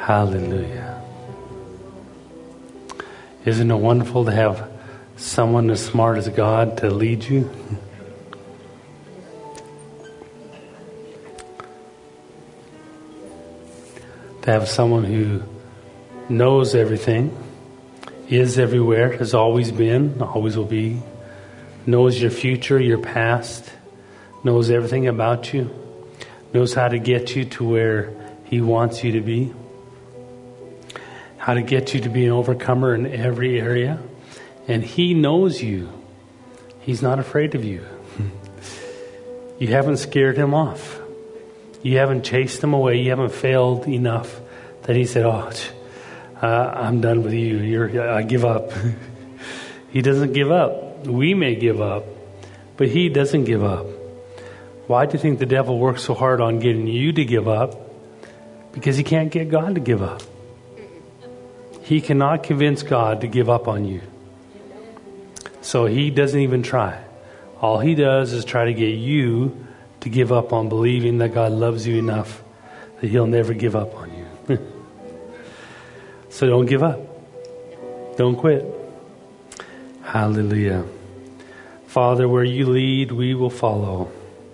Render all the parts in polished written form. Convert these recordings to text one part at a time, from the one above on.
Hallelujah. Isn't it wonderful to have someone as smart as God to lead you? To have someone who knows everything, is everywhere, has always been, always will be, knows your future, your past, knows everything about you, knows how to get you to where He wants you to be, how to get you to be an overcomer in every area. And He knows you. He's not afraid of you. You haven't scared Him off. You haven't chased Him away. You haven't failed enough that He said, I'm done with you. I give up. He doesn't give up. We may give up, but He doesn't give up. Why do you think the devil works so hard on getting you to give up? Because he can't get God to give up. He cannot convince God to give up on you. So he doesn't even try. All he does is try to get you to give up on believing that God loves you enough that He'll never give up on you. So don't give up. Don't quit. Hallelujah. Father, where You lead, we will follow.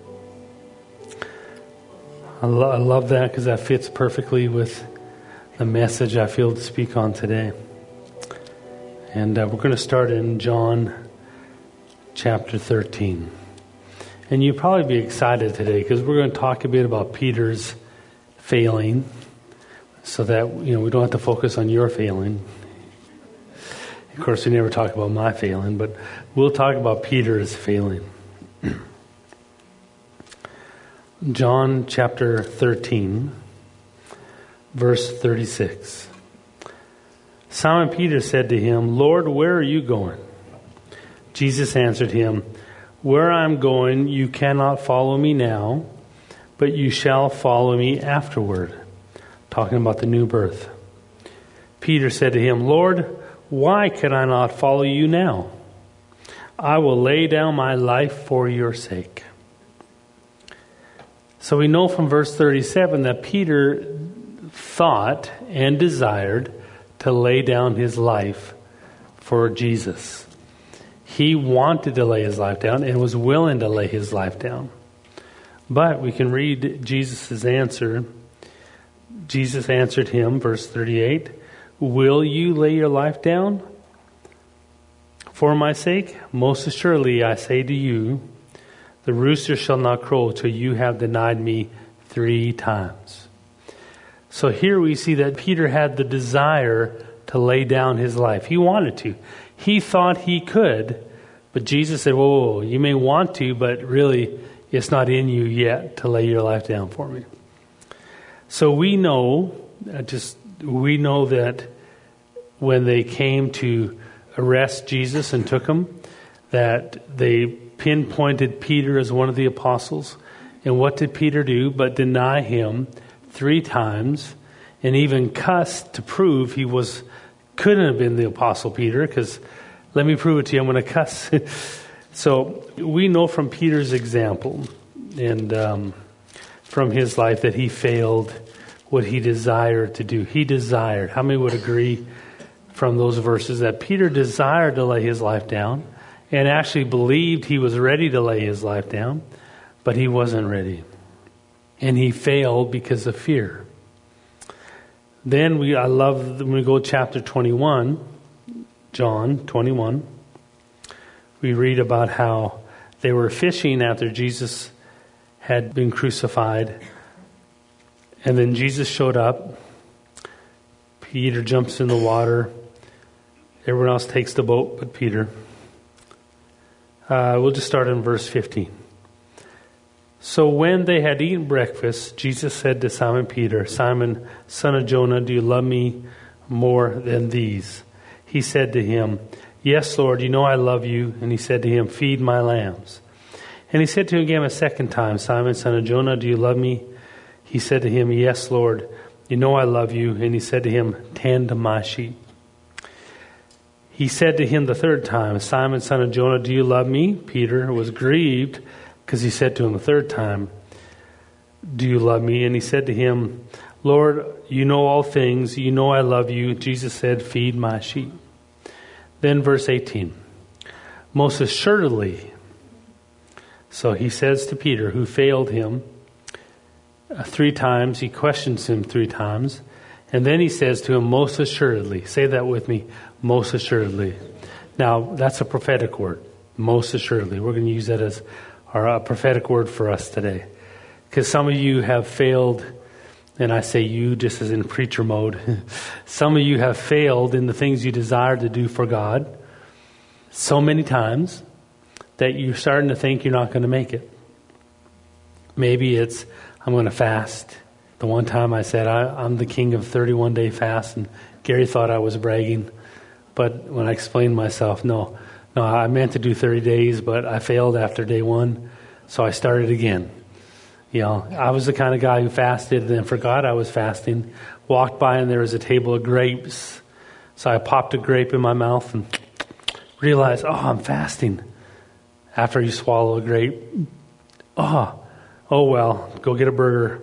I love that because that fits perfectly with the message I feel to speak on today. And we're going to start in John chapter 13. And you'll probably be excited today because we're going to talk a bit about Peter's failing so that we don't have to focus on your failing. Of course, we never talk about my failing, but we'll talk about Peter's failing. John chapter 13, verse 36. Simon Peter said to Him, Lord, where are You going? Jesus answered him, Where I am going, you cannot follow Me now, but you shall follow Me afterward. Talking about the new birth. Peter said to Him, Lord, why can I not follow You now? I will lay down my life for Your sake. So we know from verse 37 that Peter thought and desired to lay down his life for Jesus. He wanted to lay his life down and was willing to lay his life down. But we can read Jesus' answer. Jesus answered him, verse 38, Will you lay your life down for My sake? Most assuredly, I say to you, the rooster shall not crow till you have denied Me 3 times. So here we see that Peter had the desire to lay down his life. He wanted to. He thought he could, but Jesus said, whoa, you may want to, but really it's not in you yet to lay your life down for Me. So we know that when they came to arrest Jesus and took Him, that they pinpointed Peter as one of the apostles. And what did Peter do but deny Him 3 times and even cuss to prove he couldn't have been the apostle Peter, because let me prove it to you, I'm going to cuss. So we know from Peter's example and from his life that he failed what he desired to do. He desired. How many would agree from those verses that Peter desired to lay his life down and actually believed he was ready to lay his life down, but he wasn't ready. And he failed because of fear. Then I love when we go to chapter 21, John 21, we read about how they were fishing after Jesus had been crucified. And then Jesus showed up. Peter jumps in the water. Everyone else takes the boat but Peter. We'll just start in verse 15. So when they had eaten breakfast, Jesus said to Simon Peter, Simon, son of Jonah, do you love Me more than these? He said to Him, Yes, Lord, You know I love You. And He said to him, Feed My lambs. And He said to him again a second time, Simon, son of Jonah, do you love Me? He said to him, Yes, Lord, You know I love You. And He said to him, Tend My sheep. He said to him the third time, Simon, son of Jonah, do you love Me? Peter was grieved because he said to him the third time, Do you love Me? And He said to him, Lord, you know all things. You know I love you. Jesus said, feed my sheep. Then verse 18. Most assuredly. So he says to Peter, who failed him 3 times. He questions him 3 times. And then he says to him, most assuredly. Say that with me. Most assuredly. Now, that's a prophetic word. Most assuredly. We're going to use that as our prophetic word for us today. Because some of you have failed, and I say you just as in preacher mode. Some of you have failed in the things you desire to do for God so many times that you're starting to think you're not going to make it. Maybe it's, I'm going to fast. The one time I said, I'm the king of 31-day fast, and Gary thought I was bragging. But when I explained myself, no, I meant to do 30 days, but I failed after day 1, so I started again. You know, I was the kind of guy who fasted and then forgot I was fasting, walked by and there was a table of grapes. So I popped a grape in my mouth and realized, I'm fasting. After you swallow a grape, oh well, go get a burger.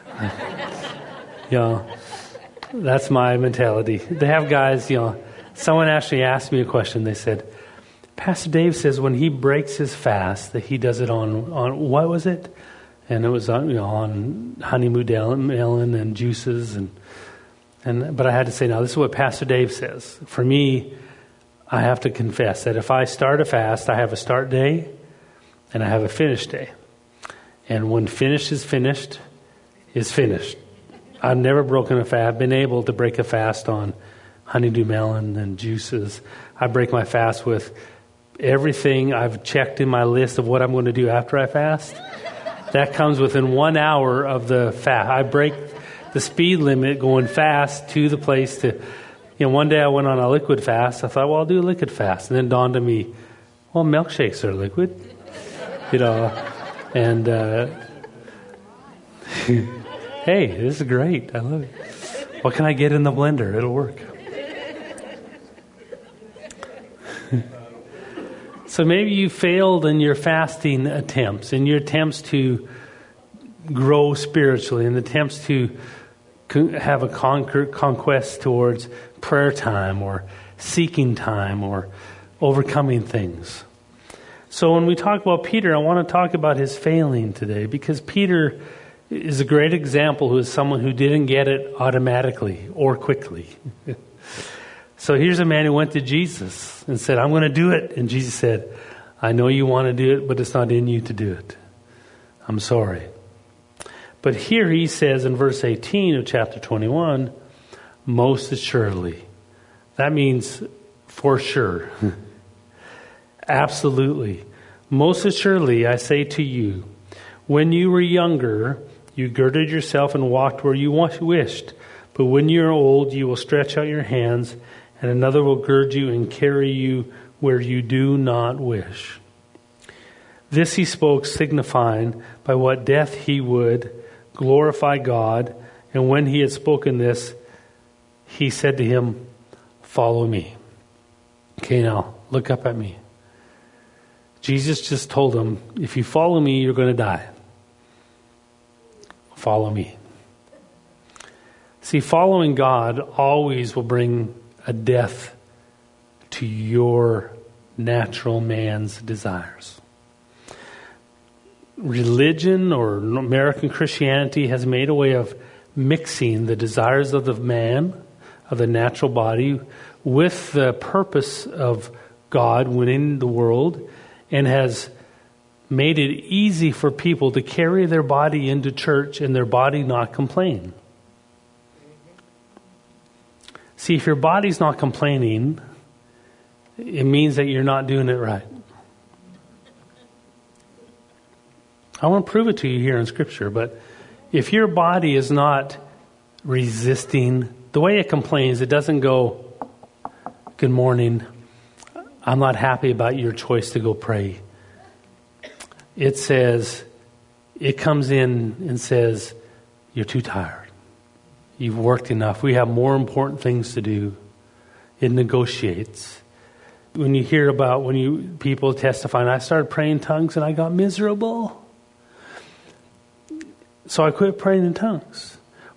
That's my mentality. They have guys, someone actually asked me a question. They said, Pastor Dave says when he breaks his fast that he does it on what was it? And it was on honeymoon melon and juices but I had to say, now this is what Pastor Dave says. For me, I have to confess that if I start a fast, I have a start day and I have a finish day. And when finished is finished, is finished. I've never broken a fast. I've been able to break a fast on honeydew melon and juices. I break my fast with everything I've checked in my list of what I'm going to do after I fast. That comes within 1 hour of the fast. I break the speed limit going fast to the place to, one day I went on a liquid fast. I thought, well, I'll do a liquid fast. And then dawned on me, well, milkshakes are liquid. And hey, this is great. I love it. What can I get in the blender? It'll work. So maybe you failed in your fasting attempts, in your attempts to grow spiritually, in attempts to have a conquest towards prayer time or seeking time or overcoming things. So when we talk about Peter, I want to talk about his failing today, because Peter is a great example who is someone who didn't get it automatically or quickly. So here's a man who went to Jesus and said, I'm going to do it. And Jesus said, I know you want to do it, but it's not in you to do it. I'm sorry. But here he says in verse 18 of chapter 21, most assuredly. That means for sure. Absolutely. Most assuredly, I say to you, when you were younger, you girded yourself and walked where you wished. But when you are old, you will stretch out your hands, and another will gird you and carry you where you do not wish. This he spoke, signifying by what death he would glorify God. And when he had spoken this, he said to him, follow me. Okay, now, look up at me. Jesus just told him, if you follow me, you're going to die. Follow me. See, following God always will bring a death to your natural man's desires. Religion or American Christianity has made a way of mixing the desires of the man, of the natural body, with the purpose of God winning the world, and has made it easy for people to carry their body into church and their body not complain. See, if your body's not complaining, it means that you're not doing it right. I want to prove it to you here in Scripture, but if your body is not resisting, the way it complains, it doesn't go, good morning, I'm not happy about your choice to go pray. It says, it comes in and says, you're too tired. You've worked enough. We have more important things to do. It negotiates. When you hear about people testifying, I started praying in tongues and I got miserable. So I quit praying in tongues.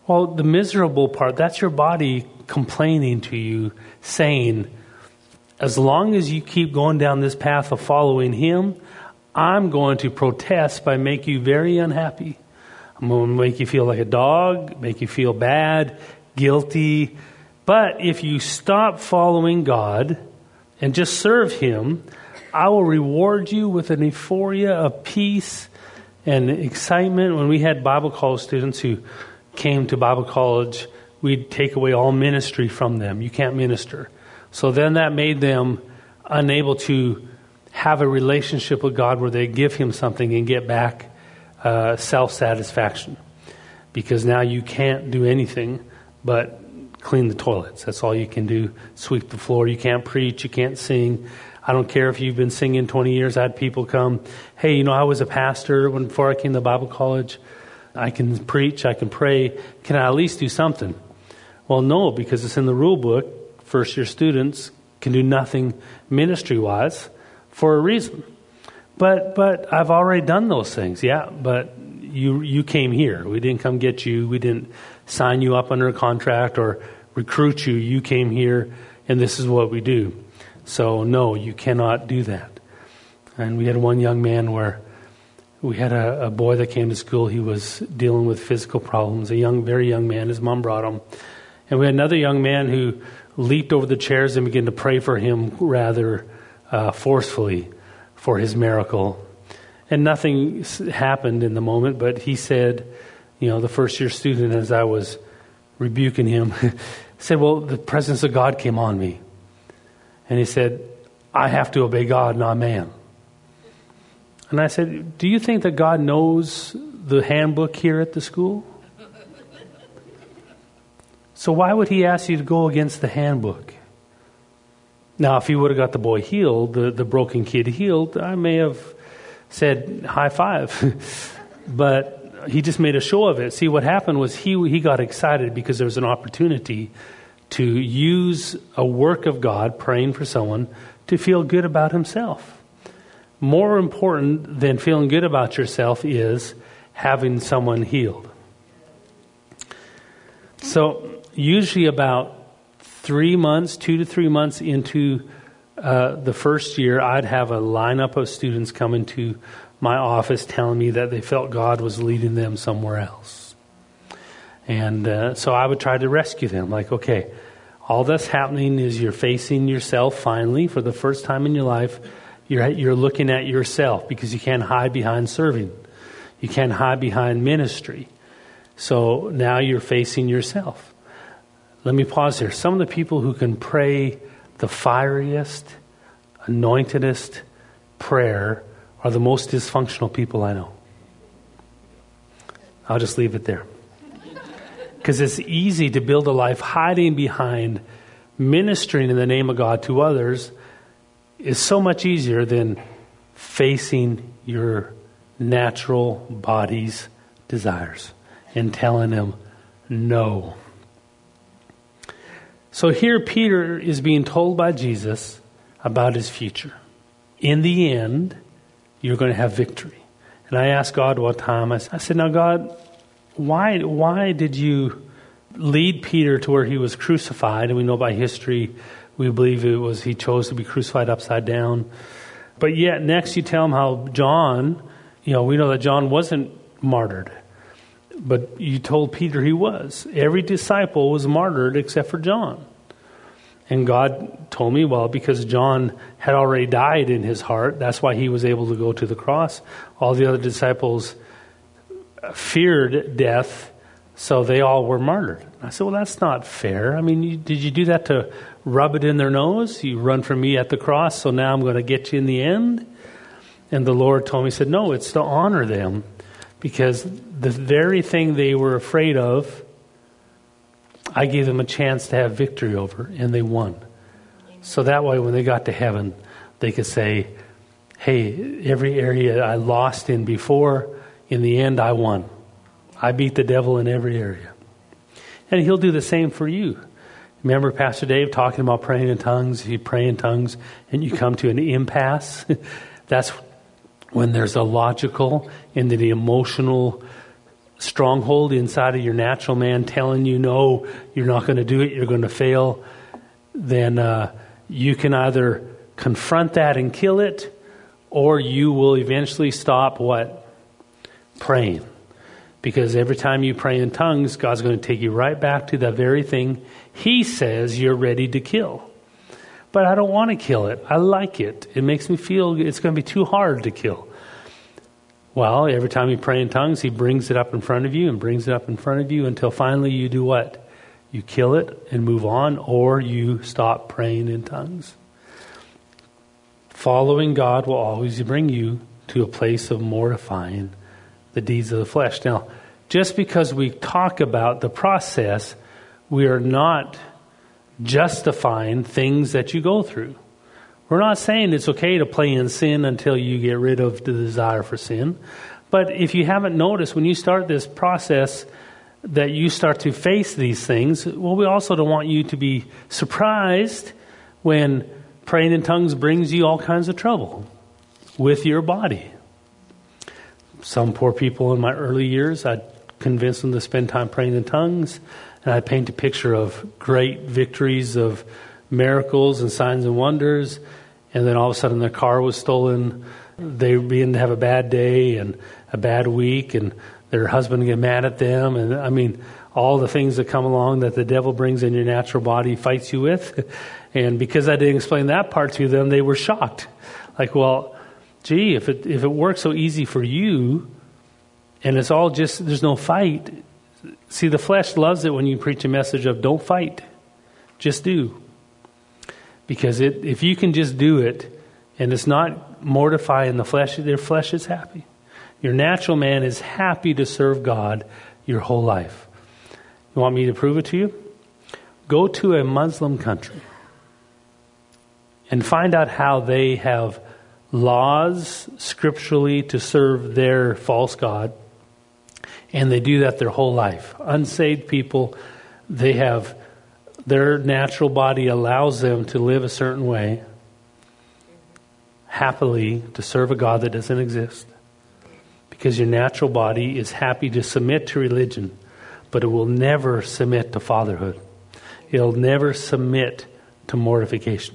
Well, the miserable part, that's your body complaining to you, saying, as long as you keep going down this path of following Him, I'm going to protest by making you very unhappy. I'm going to make you feel like a dog, make you feel bad, guilty. But if you stop following God and just serve Him, I will reward you with an euphoria of peace and excitement. When we had Bible college students who came to Bible college, we'd take away all ministry from them. You can't minister. So then that made them unable to have a relationship with God where they give Him something and get back self-satisfaction. Because now you can't do anything but clean the toilets. That's all you can do. Sweep the floor. You can't preach. You can't sing. I don't care if you've been singing 20 years. I had people come, hey, I was a pastor before I came to Bible college. I can preach. I can pray. Can I at least do something? Well, no, because it's in the rule book. First-year students can do nothing ministry-wise for a reason. But I've already done those things. Yeah, but you came here. We didn't come get you. We didn't sign you up under a contract or recruit you. You came here, and this is what we do. So, no, you cannot do that. And we had one young man where we had a boy that came to school. He was dealing with physical problems, very young man. His mom brought him. And we had another young man who leaped over the chairs and began to pray for him rather forcefully for his miracle. And nothing happened in the moment, but he said, the first-year student, as I was rebuking him, said, well, the presence of God came on me. And he said, I have to obey God, not man. And I said, do you think that God knows the handbook here at the school? So why would He ask you to go against the handbook? Now, if He would have got the boy healed, the broken kid healed, I may have said high five. But he just made a show of it. See, what happened was he got excited because there was an opportunity to use a work of God, praying for someone, to feel good about himself. More important than feeling good about yourself is having someone healed. So usually about 3 months, 2 to 3 months into the first year, I'd have a lineup of students come into my office telling me that they felt God was leading them somewhere else. And so I would try to rescue them. Like, okay, all that's happening is you're facing yourself finally for the first time in your life. You're looking at yourself because you can't hide behind serving. You can't hide behind ministry. So now you're facing yourself. Let me pause here. Some of the people who can pray the fieriest, anointedest prayer are the most dysfunctional people I know. I'll just leave it there. Because it's easy to build a life hiding behind ministering in the name of God to others is so much easier than facing your natural body's desires and telling them no. So here Peter is being told by Jesus about his future. In the end, you're going to have victory. And I asked God one time, I said, now God, why did you lead Peter to where he was crucified? And we know by history, we believe it was he chose to be crucified upside down. But yet next you tell him how John, we know that John wasn't martyred. But you told Peter he was. Every disciple was martyred except for John. And God told me, well, because John had already died in his heart, that's why he was able to go to the cross. All the other disciples feared death, so they all were martyred. I said, well, that's not fair. I mean, did you do that to rub it in their nose? You run from me at the cross, so now I'm going to get you in the end? And the Lord told me, he said, no, it's to honor them. Because the very thing they were afraid of, I gave them a chance to have victory over, and they won. So that way, when they got to heaven, they could say, hey, every area I lost in before, in the end, I won. I beat the devil in every area. And He'll do the same for you. Remember Pastor Dave talking about praying in tongues? You pray in tongues, and you come to an impasse. That's when there's a logical and the emotional stronghold inside of your natural man telling you, no, you're not going to do it, you're going to fail, then you can either confront that and kill it, or you will eventually stop what? Praying. Because every time you pray in tongues, God's going to take you right back to the very thing He says you're ready to kill. But I don't want to kill it. I like it. It makes me feel it's going to be too hard to kill. Well, every time you pray in tongues, He brings it up in front of you and brings it up in front of you until finally you do what? You kill it and move on, or you stop praying in tongues. Following God will always bring you to a place of mortifying the deeds of the flesh. Now, just because we talk about the process, we are not justifying things that you go through. We're not saying it's okay to play in sin until you get rid of the desire for sin. But if you haven't noticed, when you start this process that you start to face these things, well, we also don't want you to be surprised when praying in tongues brings you all kinds of trouble with your body. Some poor people in my early years, I'd convince them to spend time praying in tongues, and I'd paint a picture of great victories of miracles and signs and wonders, and then all of a sudden their car was stolen. They began to have a bad day and a bad week, and their husband get mad at them, and I mean, all the things that come along that the devil brings in your natural body, fights you with. And because I didn't explain that part to them, they were shocked. Like, well, gee, if it works so easy for you, and it's all just, there's no fight. See, the flesh loves it when you preach a message of don't fight, just do. Because if you can just do it, and it's not mortifying the flesh, their flesh is happy. Your natural man is happy to serve God your whole life. You want me to prove it to you? Go to a Muslim country and find out how they have laws scripturally to serve their false god, and they do that their whole life. Unsaved people, they have their natural body allows them to live a certain way, happily to serve a God that doesn't exist, because your natural body is happy to submit to religion, but it will never submit to fatherhood. It'll never submit to mortification.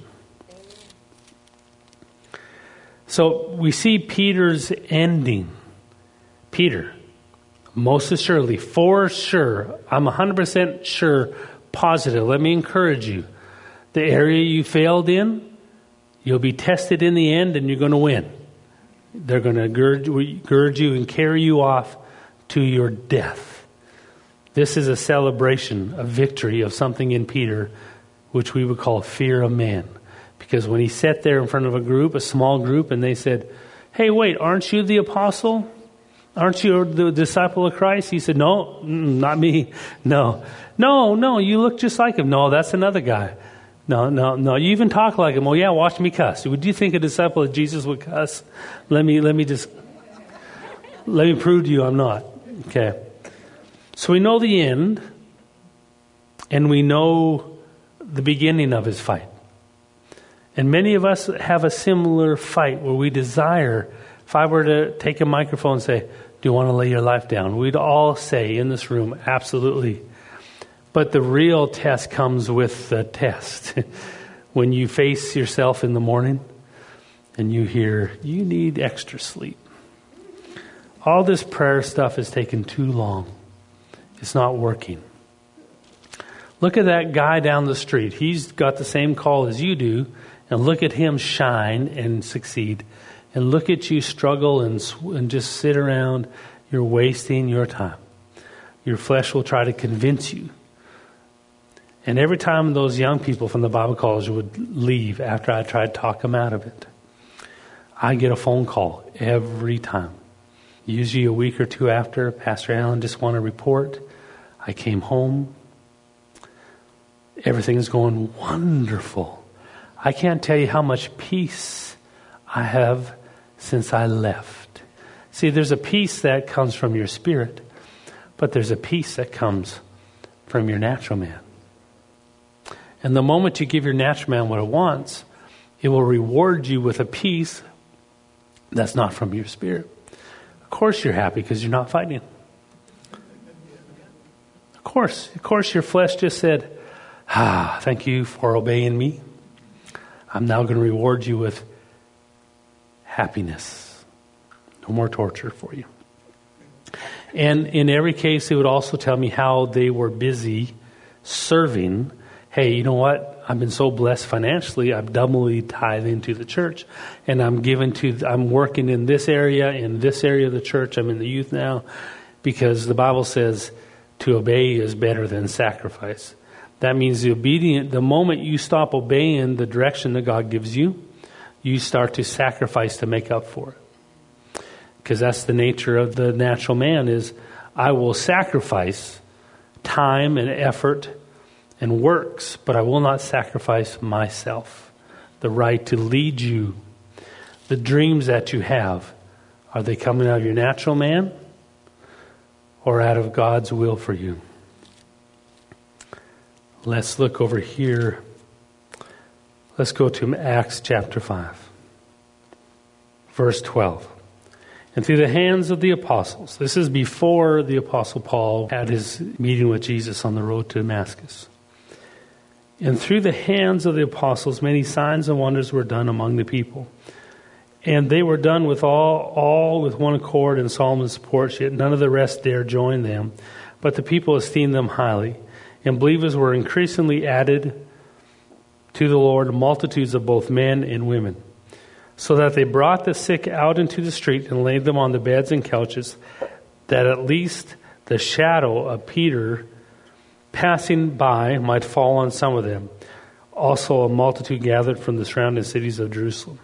So we see Peter's ending. Peter, most assuredly, for sure, I'm 100% sure, positive. Let me encourage you. The area you failed in, you'll be tested in the end and you're going to win. They're going to gird you and carry you off to your death. This is a celebration, a victory of something in Peter, which we would call fear of man. Because when he sat there in front of a group, a small group, and they said, hey, wait, aren't you the apostle? Aren't you the disciple of Christ? He said, no, not me. No, you look just like him. No, that's another guy. No, you even talk like him. Oh, yeah, watch me cuss. Would you think a disciple of Jesus would cuss? Let me prove to you I'm not. Okay. So we know the end, and we know the beginning of his fight. And many of us have a similar fight where we desire, if I were to take a microphone and say, do you want to lay your life down? We'd all say in this room, absolutely. But the real test comes with the test. When you face yourself in the morning and you hear, you need extra sleep. All this prayer stuff is taking too long. It's not working. Look at that guy down the street. He's got the same call as you do. And look at him shine and succeed. And look at you struggle and just sit around. You're wasting your time. Your flesh will try to convince you. And every time those young people from the Bible college would leave after I tried to talk them out of it, I get a phone call every time. Usually a week or two after, Pastor Allen just want to report. I came home. Everything's going wonderful. I can't tell you how much peace I have since I left. See, there's a peace that comes from your spirit, but there's a peace that comes from your natural man. And the moment you give your natural man what it wants, it will reward you with a peace that's not from your spirit. Of course you're happy because you're not fighting. course, your flesh just said, thank you for obeying me. I'm now going to reward you with happiness. No more torture for you. And in every case, they would also tell me how they were busy serving. Hey, you know what? I've been so blessed financially. I've doubly tithed into the church, and I'm working in this area of the church. I'm in the youth now, because the Bible says to obey is better than sacrifice. That means the moment you stop obeying the direction that God gives you, you start to sacrifice to make up for it. Because that's the nature of the natural man, is I will sacrifice time and effort and works, but I will not sacrifice myself. The right to lead you. The dreams that you have, are they coming out of your natural man or out of God's will for you? Let's look over here. Let's go to Acts chapter 5, verse 12. And through the hands of the apostles, this is before the apostle Paul had his meeting with Jesus on the road to Damascus. And through the hands of the apostles, many signs and wonders were done among the people. And they were done with all with one accord and Solomon's support, yet none of the rest dared join them. But the people esteemed them highly. And believers were increasingly added to the Lord, multitudes of both men and women, so that they brought the sick out into the street and laid them on the beds and couches, that at least the shadow of Peter passing by might fall on some of them. Also a multitude gathered from the surrounding cities of Jerusalem,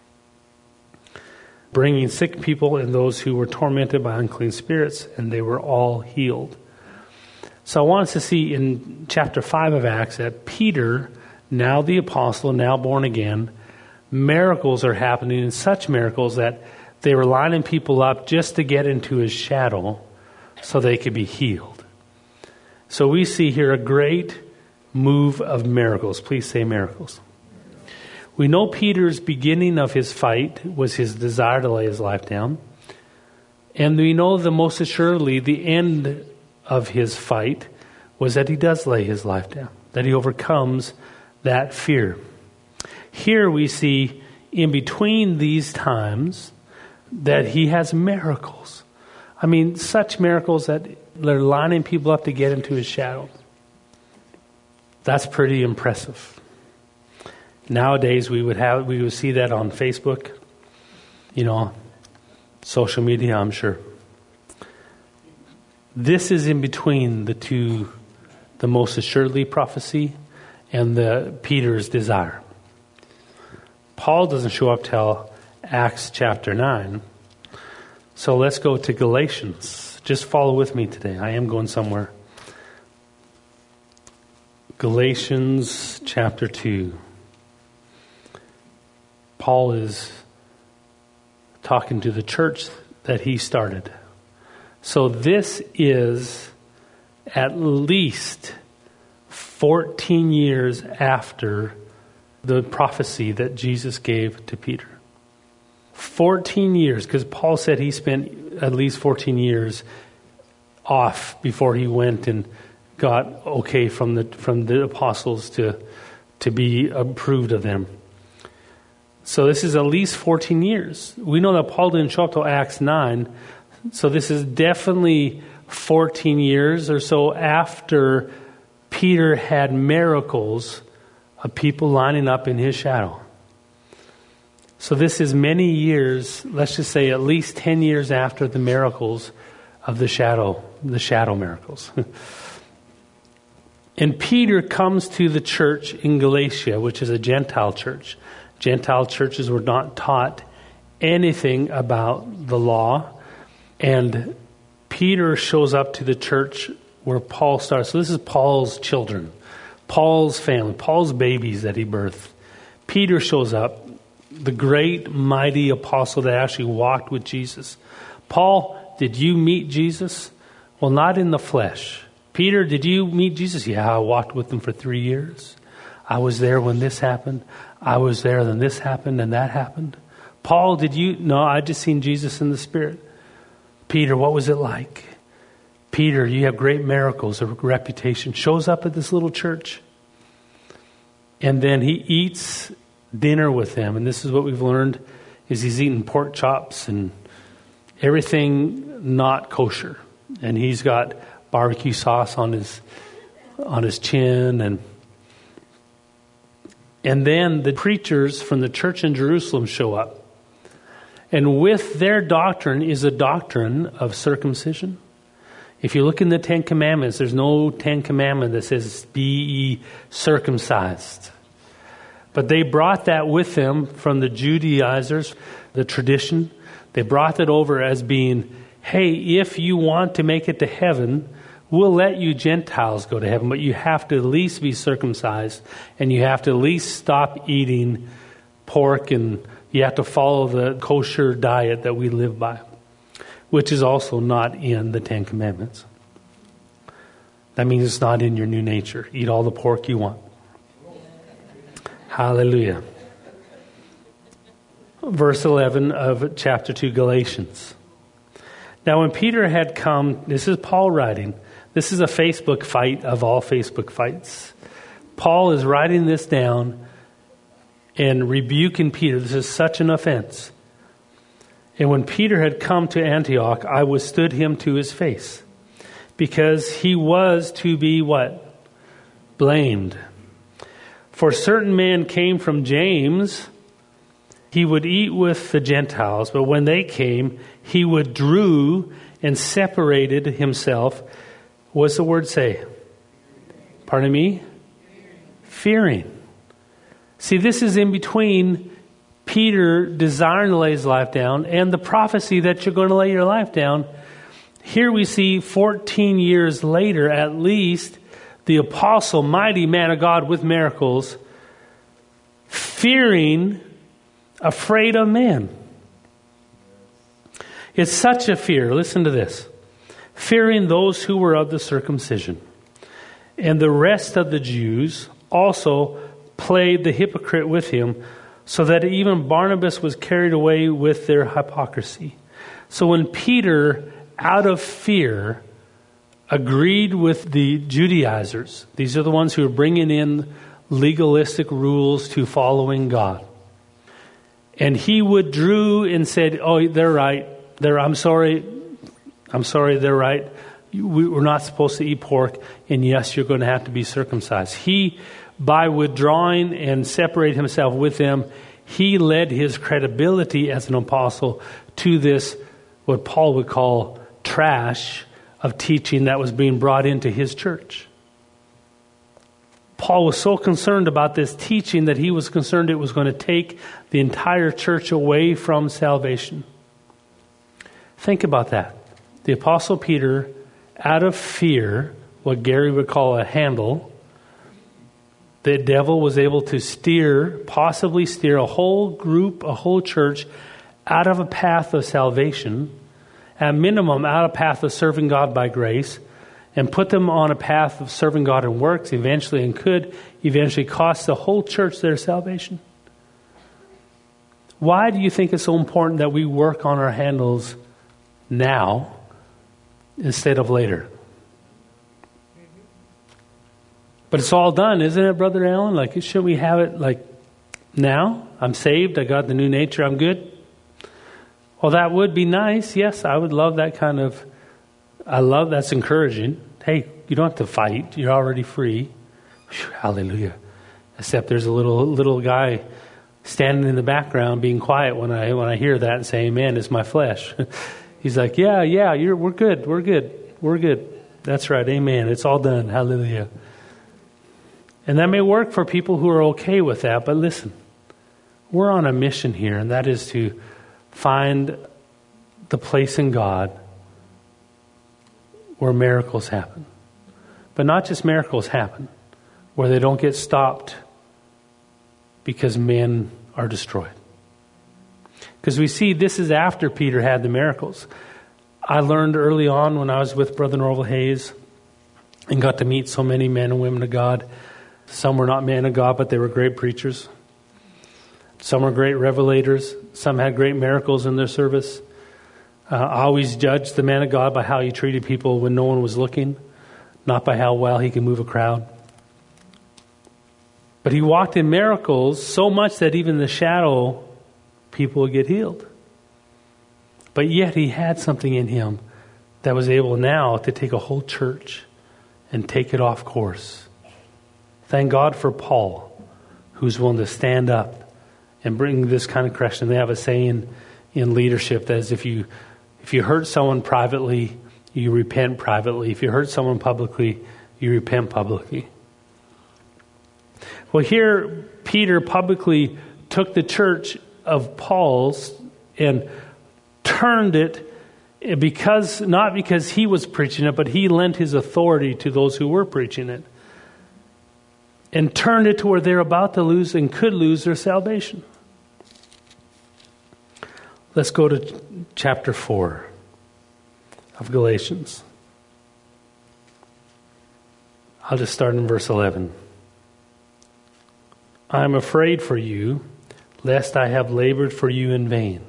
bringing sick people and those who were tormented by unclean spirits, and they were all healed. So I want us to see in chapter 5 of Acts that Peter, now the apostle, now born again, miracles are happening, and such miracles that they were lining people up just to get into his shadow so they could be healed. So we see here a great move of miracles. Please say miracles. We know Peter's beginning of his fight was his desire to lay his life down. And we know the most assuredly the end of his fight was that he does lay his life down, that he overcomes that fear. Here we see in between these times that he has miracles. I mean, such miracles that they're lining people up to get into his shadow. That's pretty impressive. Nowadays we would see that on Facebook, social media, I'm sure. This is in between the two, the most assuredly prophecy and the Peter's desire. Paul doesn't show up till Acts chapter 9. So let's go to Galatians. Just follow with me today. I am going somewhere. Galatians chapter 2. Paul is talking to the church that he started. So this is at least 14 years after the prophecy that Jesus gave to Peter. 14 years, because Paul said he spent at least 14 years off before he went and got okay from the apostles to be approved of them. So this is at least 14 years. We know that Paul didn't show up till Acts 9, so this is definitely 14 years or so after Peter had miracles of people lining up in his shadow. So this is many years, let's just say at least 10 years after the miracles of the shadow miracles. And Peter comes to the church in Galatia, which is a Gentile church. Gentile churches were not taught anything about the law. And Peter shows up to the church where Paul starts. So this is Paul's children, Paul's family, Paul's babies that he birthed. Peter shows up, the great, mighty apostle that actually walked with Jesus. Paul, did you meet Jesus? Well, not in the flesh. Peter, did you meet Jesus? Yeah, I walked with him for 3 years. I was there when this happened. I was there when this happened and that happened. Paul, did you? No, I just seen Jesus in the Spirit. Peter, what was it like? Peter, you have great miracles, a reputation, shows up at this little church. And then he eats dinner with them. And this is what we've learned, is he's eating pork chops and everything not kosher. And he's got barbecue sauce on his chin. And then the preachers from the church in Jerusalem show up. And with their doctrine is a doctrine of circumcision. If you look in the Ten Commandments, there's no Ten Commandment that says, be ye circumcised. But they brought that with them from the Judaizers, the tradition. They brought that over as being, hey, if you want to make it to heaven, we'll let you Gentiles go to heaven, but you have to at least be circumcised, and you have to at least stop eating pork, and you have to follow the kosher diet that we live by, which is also not in the Ten Commandments. That means it's not in your new nature. Eat all the pork you want. Hallelujah. Verse 11 of chapter 2, Galatians. Now when Peter had come, this is Paul writing. This is a Facebook fight of all Facebook fights. Paul is writing this down and rebuking Peter. This is such an offense. And when Peter had come to Antioch, I withstood him to his face, because he was to be what? Blamed. For certain men came from James. He would eat with the Gentiles, but when they came, he withdrew and separated himself. What's the word say? Pardon me? Fearing. See, this is in between Peter desiring to lay his life down and the prophecy that you're going to lay your life down. Here we see 14 years later, at least, the apostle, mighty man of God with miracles, fearing, afraid of men. It's such a fear. Listen to this. Fearing those who were of the circumcision. And the rest of the Jews also played the hypocrite with him, so that even Barnabas was carried away with their hypocrisy. So when Peter, out of fear, agreed with the Judaizers, these are the ones who are bringing in legalistic rules to following God, and he withdrew and said, oh, they're right. I'm sorry, they're right. We're not supposed to eat pork, and yes, you're going to have to be circumcised. He, by withdrawing and separating himself with them, he led his credibility as an apostle to this, what Paul would call trash of teaching that was being brought into his church. Paul was so concerned about this teaching that he was concerned it was going to take the entire church away from salvation. Think about that. The Apostle Peter, out of fear, what Gary would call a handle, the devil was able to possibly steer a whole group, a whole church, out of a path of salvation, at minimum out of a path of serving God by grace, and put them on a path of serving God in works eventually, and could eventually cost the whole church their salvation. Why do you think it's so important that we work on our handles now instead of later? But it's all done, isn't it, Brother Allen? Like, shouldn't we have it like now? I'm saved. I got the new nature. I'm good. Well, that would be nice. Yes, I would love that kind of. I love that's encouraging. Hey, you don't have to fight. You're already free. Whew, hallelujah. Except there's a little guy standing in the background being quiet when I hear that and say, amen, it's my flesh. He's like, yeah, we're good. That's right, amen. It's all done. Hallelujah. And that may work for people who are okay with that, but listen, we're on a mission here, and that is to find the place in God where miracles happen. But not just miracles happen, where they don't get stopped because men are destroyed. Because we see this is after Peter had the miracles. I learned early on when I was with Brother Norval Hayes and got to meet so many men and women of God. Some were not men of God, but they were great preachers. Some were great revelators. Some had great miracles in their service. always judged the man of God by how he treated people when no one was looking, not by how well he could move a crowd. But he walked in miracles so much that even the shadow people would get healed. But yet he had something in him that was able now to take a whole church and take it off course. Thank God for Paul, who's willing to stand up and bring this kind of correction. They have a saying in leadership that is, if you hurt someone privately, you repent privately. If you hurt someone publicly, you repent publicly. Well, here Peter publicly took the church of Paul's and turned it not because he was preaching it, but he lent his authority to those who were preaching it, and turned it to where they're about to lose and could lose their salvation. Let's go to chapter 4 of Galatians. I'll just start in verse 11. I am afraid for you, lest I have labored for you in vain.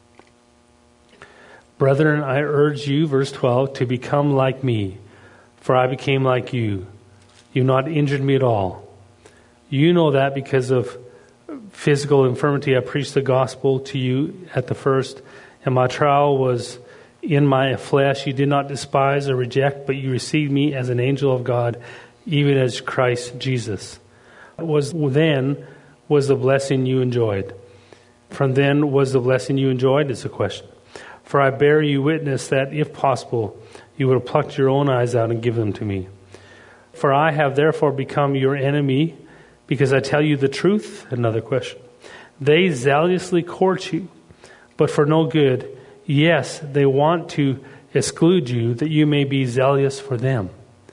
Brethren, I urge you, verse 12, to become like me, for I became like you. You've not injured me at all. You know that because of physical infirmity I preached the gospel to you at the first, and my trial was in my flesh. You did not despise or reject, but you received me as an angel of God, even as Christ Jesus. Was the blessing you enjoyed? From then was the blessing you enjoyed? Is the question. For I bear you witness that, if possible, you would have plucked your own eyes out and given them to me. For I have therefore become your enemy, because I tell you the truth. Another question. They zealously court you, but for no good. Yes, they want to exclude you, that you may be zealous for them.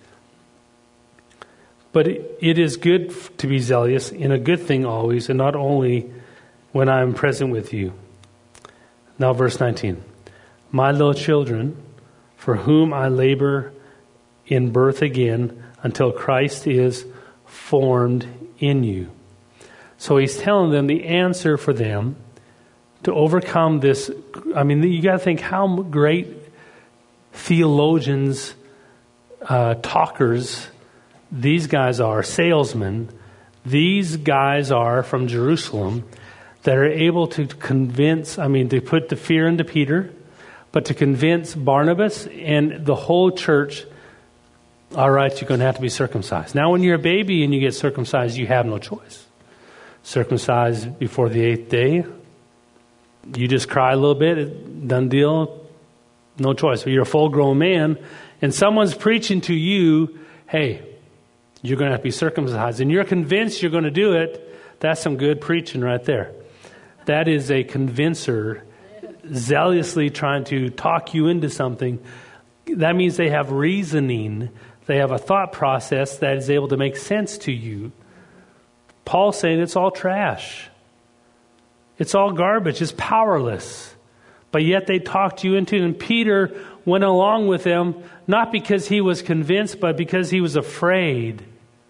But it is good to be zealous in a good thing always, and not only when I am present with you. Now verse 19. My little children, for whom I labor in birth again, until Christ is formed in you. So he's telling them the answer for them to overcome this. I mean, you got to think how great theologians, talkers, these guys are, salesmen. These guys are from Jerusalem that are able to convince, to put the fear into Peter, but to convince Barnabas and the whole church, all right, you're going to have to be circumcised. Now, when you're a baby and you get circumcised, you have no choice. Circumcised before the 8th day, you just cry a little bit, done deal, no choice. But you're a full-grown man, and someone's preaching to you, hey, you're going to have to be circumcised, and you're convinced you're going to do it. That's some good preaching right there. That is a convincer zealously trying to talk you into something. That means they have reasoning. They have a thought process that is able to make sense to you. Paul's saying it's all trash. It's all garbage. It's powerless. But yet they talked you into it. And Peter went along with them, not because he was convinced, but because he was afraid.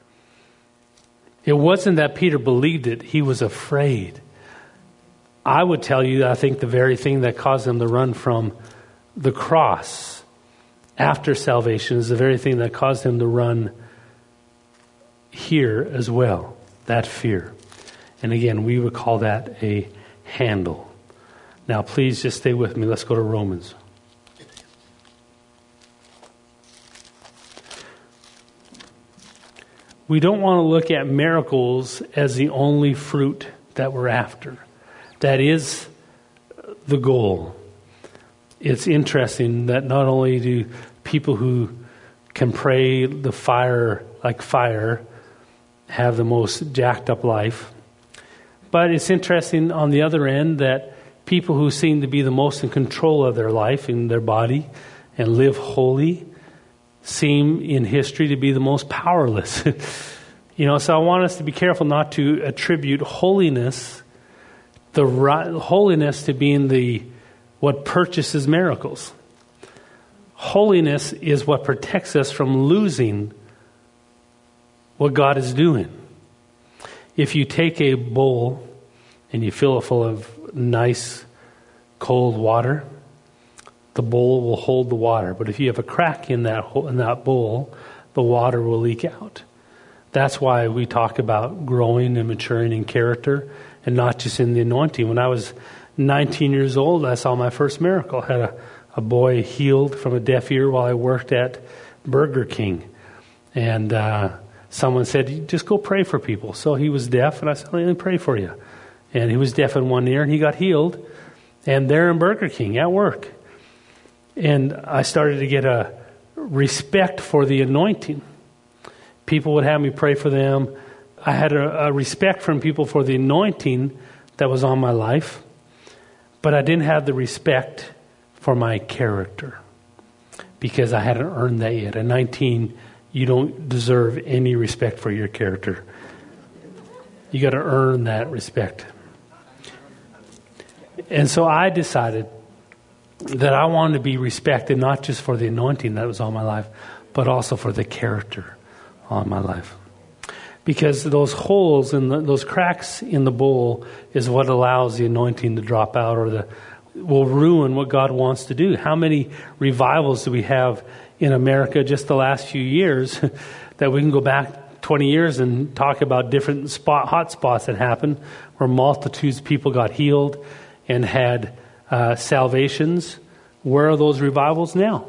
It wasn't that Peter believed it. He was afraid. I would tell you, I think the very thing that caused him to run from the cross after salvation is the very thing that caused him to run here as well. That fear. And again, we would call that a handle. Now, please just stay with me. Let's go to Romans. We don't want to look at miracles as the only fruit that we're after. That is the goal. It's interesting that not only do people who can pray the fire like fire have the most jacked up life, but it's interesting on the other end that people who seem to be the most in control of their life and their body and live holy seem in history to be the most powerless. So I want us to be careful not to attribute holiness to being what purchases miracles. Holiness is what protects us from losing what God is doing. If you take a bowl and you fill it full of nice cold water, the bowl will hold the water. But if you have a crack in that bowl, the water will leak out. That's why we talk about growing and maturing in character and not just in the anointing. When I was 19 years old, I saw my first miracle. I had a boy healed from a deaf ear while I worked at Burger King. And someone said, just go pray for people. So he was deaf, and I said, let me pray for you. And he was deaf in one ear, and he got healed. And there in Burger King at work. And I started to get a respect for the anointing. People would have me pray for them. I had a respect from people for the anointing that was on my life. But I didn't have the respect for my character because I hadn't earned that yet. At 19, you don't deserve any respect for your character. You got to earn that respect. And so I decided that I wanted to be respected not just for the anointing that was on my life, but also for the character on my life. Because those holes and those cracks in the bowl is what allows the anointing to drop out, or will ruin what God wants to do. How many revivals do we have in America just the last few years that we can go back 20 years and talk about different hot spots that happened where multitudes of people got healed and had salvations? Where are those revivals now?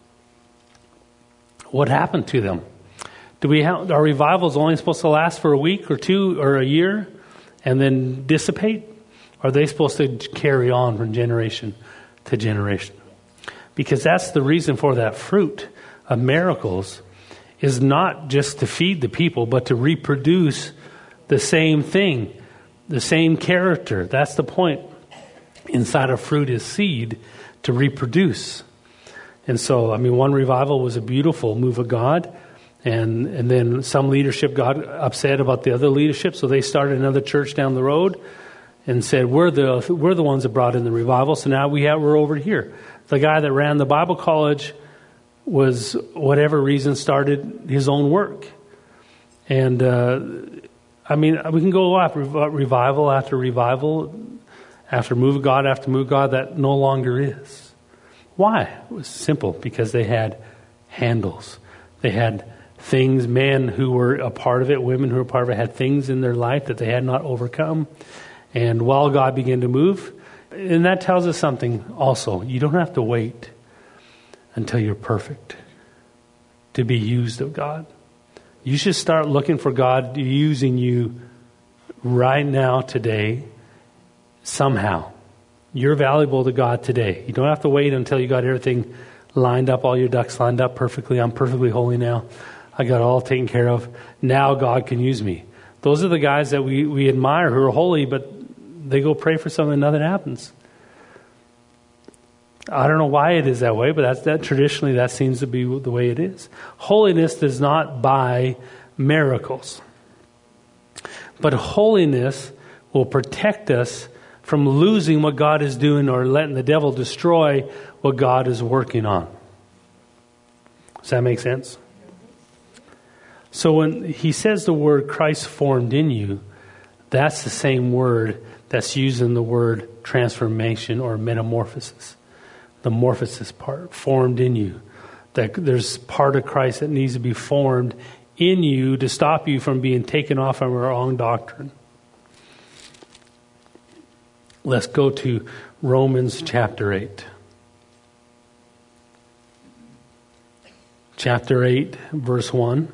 What happened to them? Are revivals only supposed to last for a week or two or a year and then dissipate? Are they supposed to carry on from generation to generation? Because that's the reason for that fruit of miracles, is not just to feed the people, but to reproduce the same thing, the same character. That's the point. Inside of fruit is seed to reproduce. And so, one revival was a beautiful move of God. And then some leadership got upset about the other leadership, so they started another church down the road and said, we're the ones that brought in the revival, so now we're over here. The guy that ran the Bible college was, whatever reason, started his own work. And, we can go up, revival after revival, after move of God after move of God, that no longer is. Why? It was simple, because they had handles. They had things, men who were a part of it, women who were a part of it, had things in their life that they had not overcome. And while God began to move, and that tells us something also. You don't have to wait until you're perfect to be used of God. You should start looking for God using you right now, today, somehow. You're valuable to God today. You don't have to wait until you got everything lined up, all your ducks lined up perfectly. I'm perfectly holy now. I got it all taken care of. Now God can use me. Those are the guys that we admire who are holy, but they go pray for something and nothing happens. I don't know why it is that way, but traditionally that seems to be the way it is. Holiness does not buy miracles. But holiness will protect us from losing what God is doing or letting the devil destroy what God is working on. Does that make sense? So when he says the word Christ formed in you, that's the same word that's used in the word transformation or metamorphosis. The morphosis part, formed in you. That there's part of Christ that needs to be formed in you to stop you from being taken off from a wrong doctrine. Let's go to Romans chapter 8. Chapter 8, verse 1.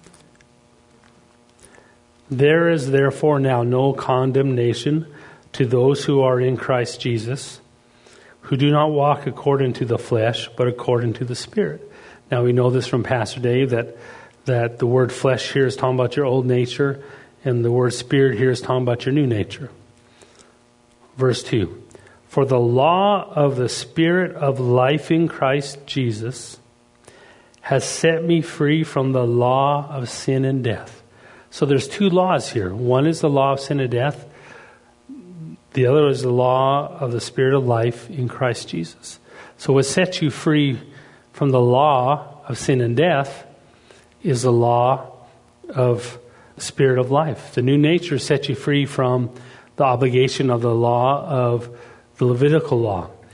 There is therefore now no condemnation to those who are in Christ Jesus, who do not walk according to the flesh, but according to the Spirit. Now we know this from Pastor Dave that the word flesh here is talking about your old nature, and the word spirit here is talking about your new nature. Verse 2. For the law of the Spirit of life in Christ Jesus has set me free from the law of sin and death. So there's two laws here. One is the law of sin and death. The other is the law of the Spirit of life in Christ Jesus. So what sets you free from the law of sin and death is the law of the Spirit of life. The new nature sets you free from the obligation of the law of the Levitical law.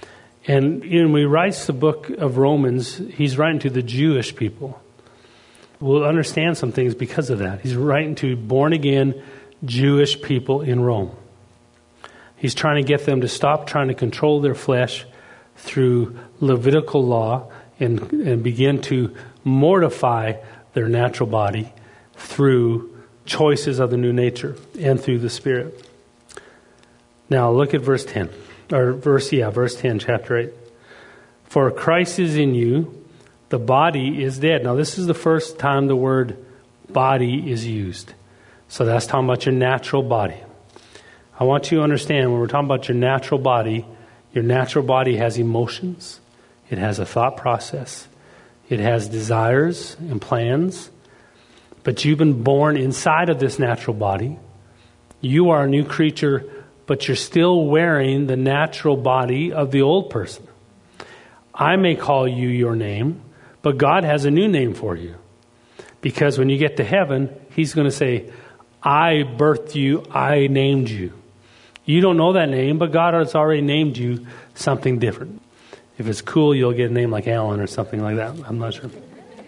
And when he writes the book of Romans, he's writing to the Jewish people. We'll understand some things because of that. He's writing to born-again Jewish people in Rome. He's trying to get them to stop trying to control their flesh through Levitical law and begin to mortify their natural body through choices of the new nature and through the Spirit. Now look at verse 10. Verse 10, chapter 8. For Christ is in you, the body is dead. Now this is the first time the word body is used. So that's talking about your natural body. I want you to understand, when we're talking about your natural body has emotions. It has a thought process. It has desires and plans. But you've been born inside of this natural body. You are a new creature, but you're still wearing the natural body of the old person. I may call you your name, but God has a new name for you. Because when you get to heaven, he's going to say, I birthed you, I named you. You don't know that name, but God has already named you something different. If it's cool, you'll get a name like Alan or something like that. I'm not sure.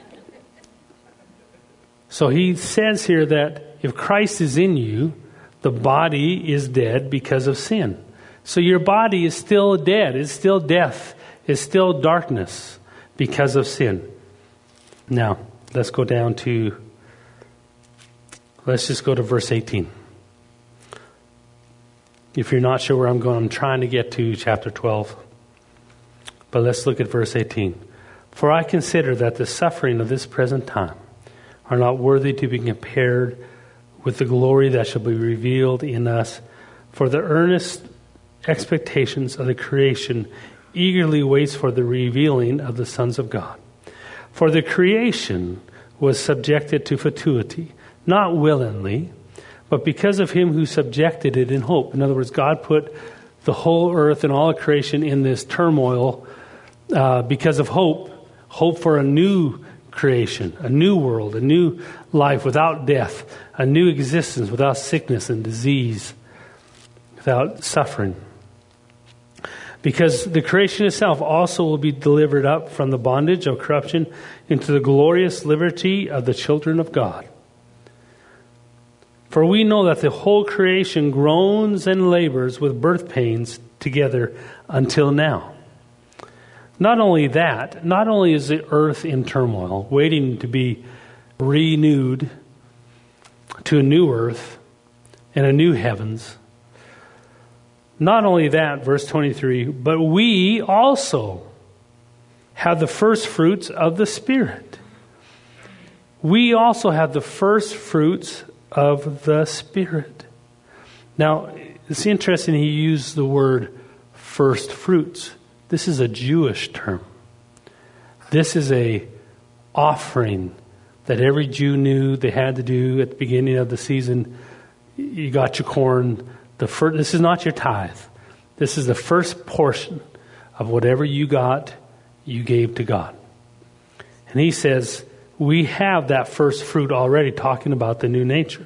So he says here that if Christ is in you, the body is dead because of sin. So your body is still dead. It's still death. It's still darkness because of sin. Now, let's just go to verse 18. If you're not sure where I'm going, I'm trying to get to chapter 12. But let's look at verse 18. For I consider that the suffering of this present time are not worthy to be compared with the glory that shall be revealed in us. For the earnest expectations of the creation eagerly waits for the revealing of the sons of God. For the creation was subjected to futility, not willingly, but because of him who subjected it in hope. In other words, God put the whole earth and all of creation in this turmoil because of hope for a new creation, a new world, a new life without death, a new existence without sickness and disease, without suffering. Because the creation itself also will be delivered up from the bondage of corruption into the glorious liberty of the children of God. For we know that the whole creation groans and labors with birth pains together until now. Not only is the earth in turmoil, waiting to be renewed to a new earth and a new heavens. Not only that, verse 23, but we also have the first fruits of the Spirit. We also have the first fruits of the Spirit. Now, it's interesting he used the word first fruits. This is a Jewish term. This is a offering that every Jew knew they had to do at the beginning of the season. You got your corn. This is not your tithe. This is the first portion of whatever you got, you gave to God. And he says, we have that first fruit already, talking about the new nature.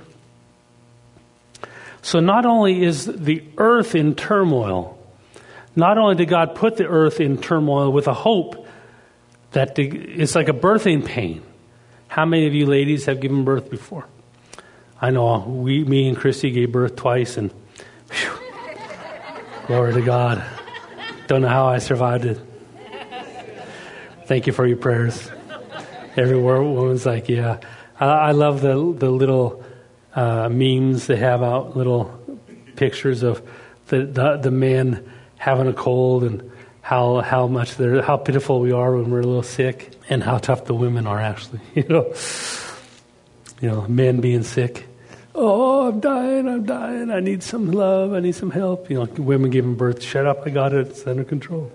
So not only is the earth in turmoil, not only did God put the earth in turmoil with a hope that it's like a birthing pain. How many of you ladies have given birth before? I know me and Christy gave birth twice, and whew, glory to God. Don't know how I survived it. Thank you for your prayers. Every woman's like, yeah. I love the little memes they have out, little pictures of the men having a cold and how pitiful we are when we're a little sick, and how tough the women are actually. Men being sick. Oh, I'm dying. I need some love. I need some help. Women giving birth. Shut up, I got it. It's under control.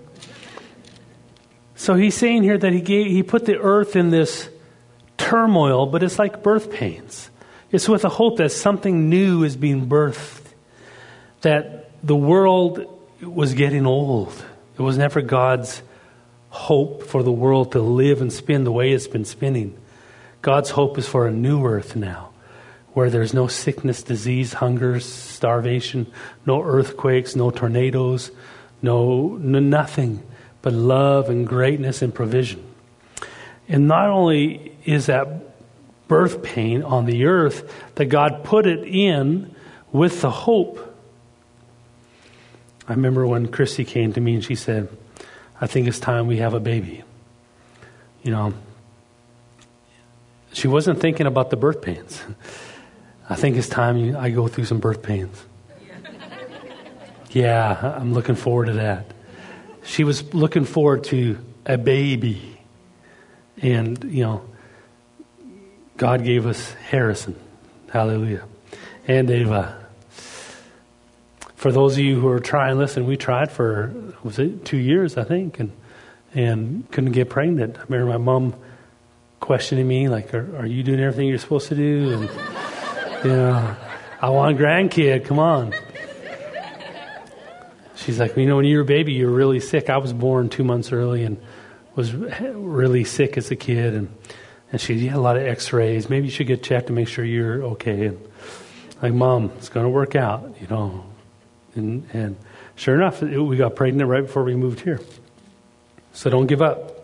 So he's saying here that he put the earth in this turmoil, but it's like birth pains. It's with a hope that something new is being birthed. That the world was getting old. It was never God's hope for the world to live and spin the way it's been spinning. God's hope is for a new earth now, where there's no sickness, disease, hunger, starvation, no earthquakes, no tornadoes, no nothing, but love and greatness and provision. And not only is that birth pain on the earth, that God put it in with the hope. I remember when Christy came to me and she said, I think it's time we have a baby. You know, she wasn't thinking about the birth pains. I think it's time I go through some birth pains. Yeah, I'm looking forward to that. She was looking forward to a baby. And, you know, God gave us Harrison. Hallelujah. And Ava. For those of you who are trying, listen, we tried for, 2 years, I think, and couldn't get pregnant. I remember my mom questioning me, like, are you doing everything you're supposed to do? And, you know, I want a grandkid, come on. She's like, you know, when you were a baby, you were really sick. I was born 2 months early and was really sick as a kid. And she had a lot of x-rays. Maybe you should get checked to make sure you're okay. And like, Mom, it's going to work out, you know. And sure enough, we got pregnant right before we moved here. So don't give up.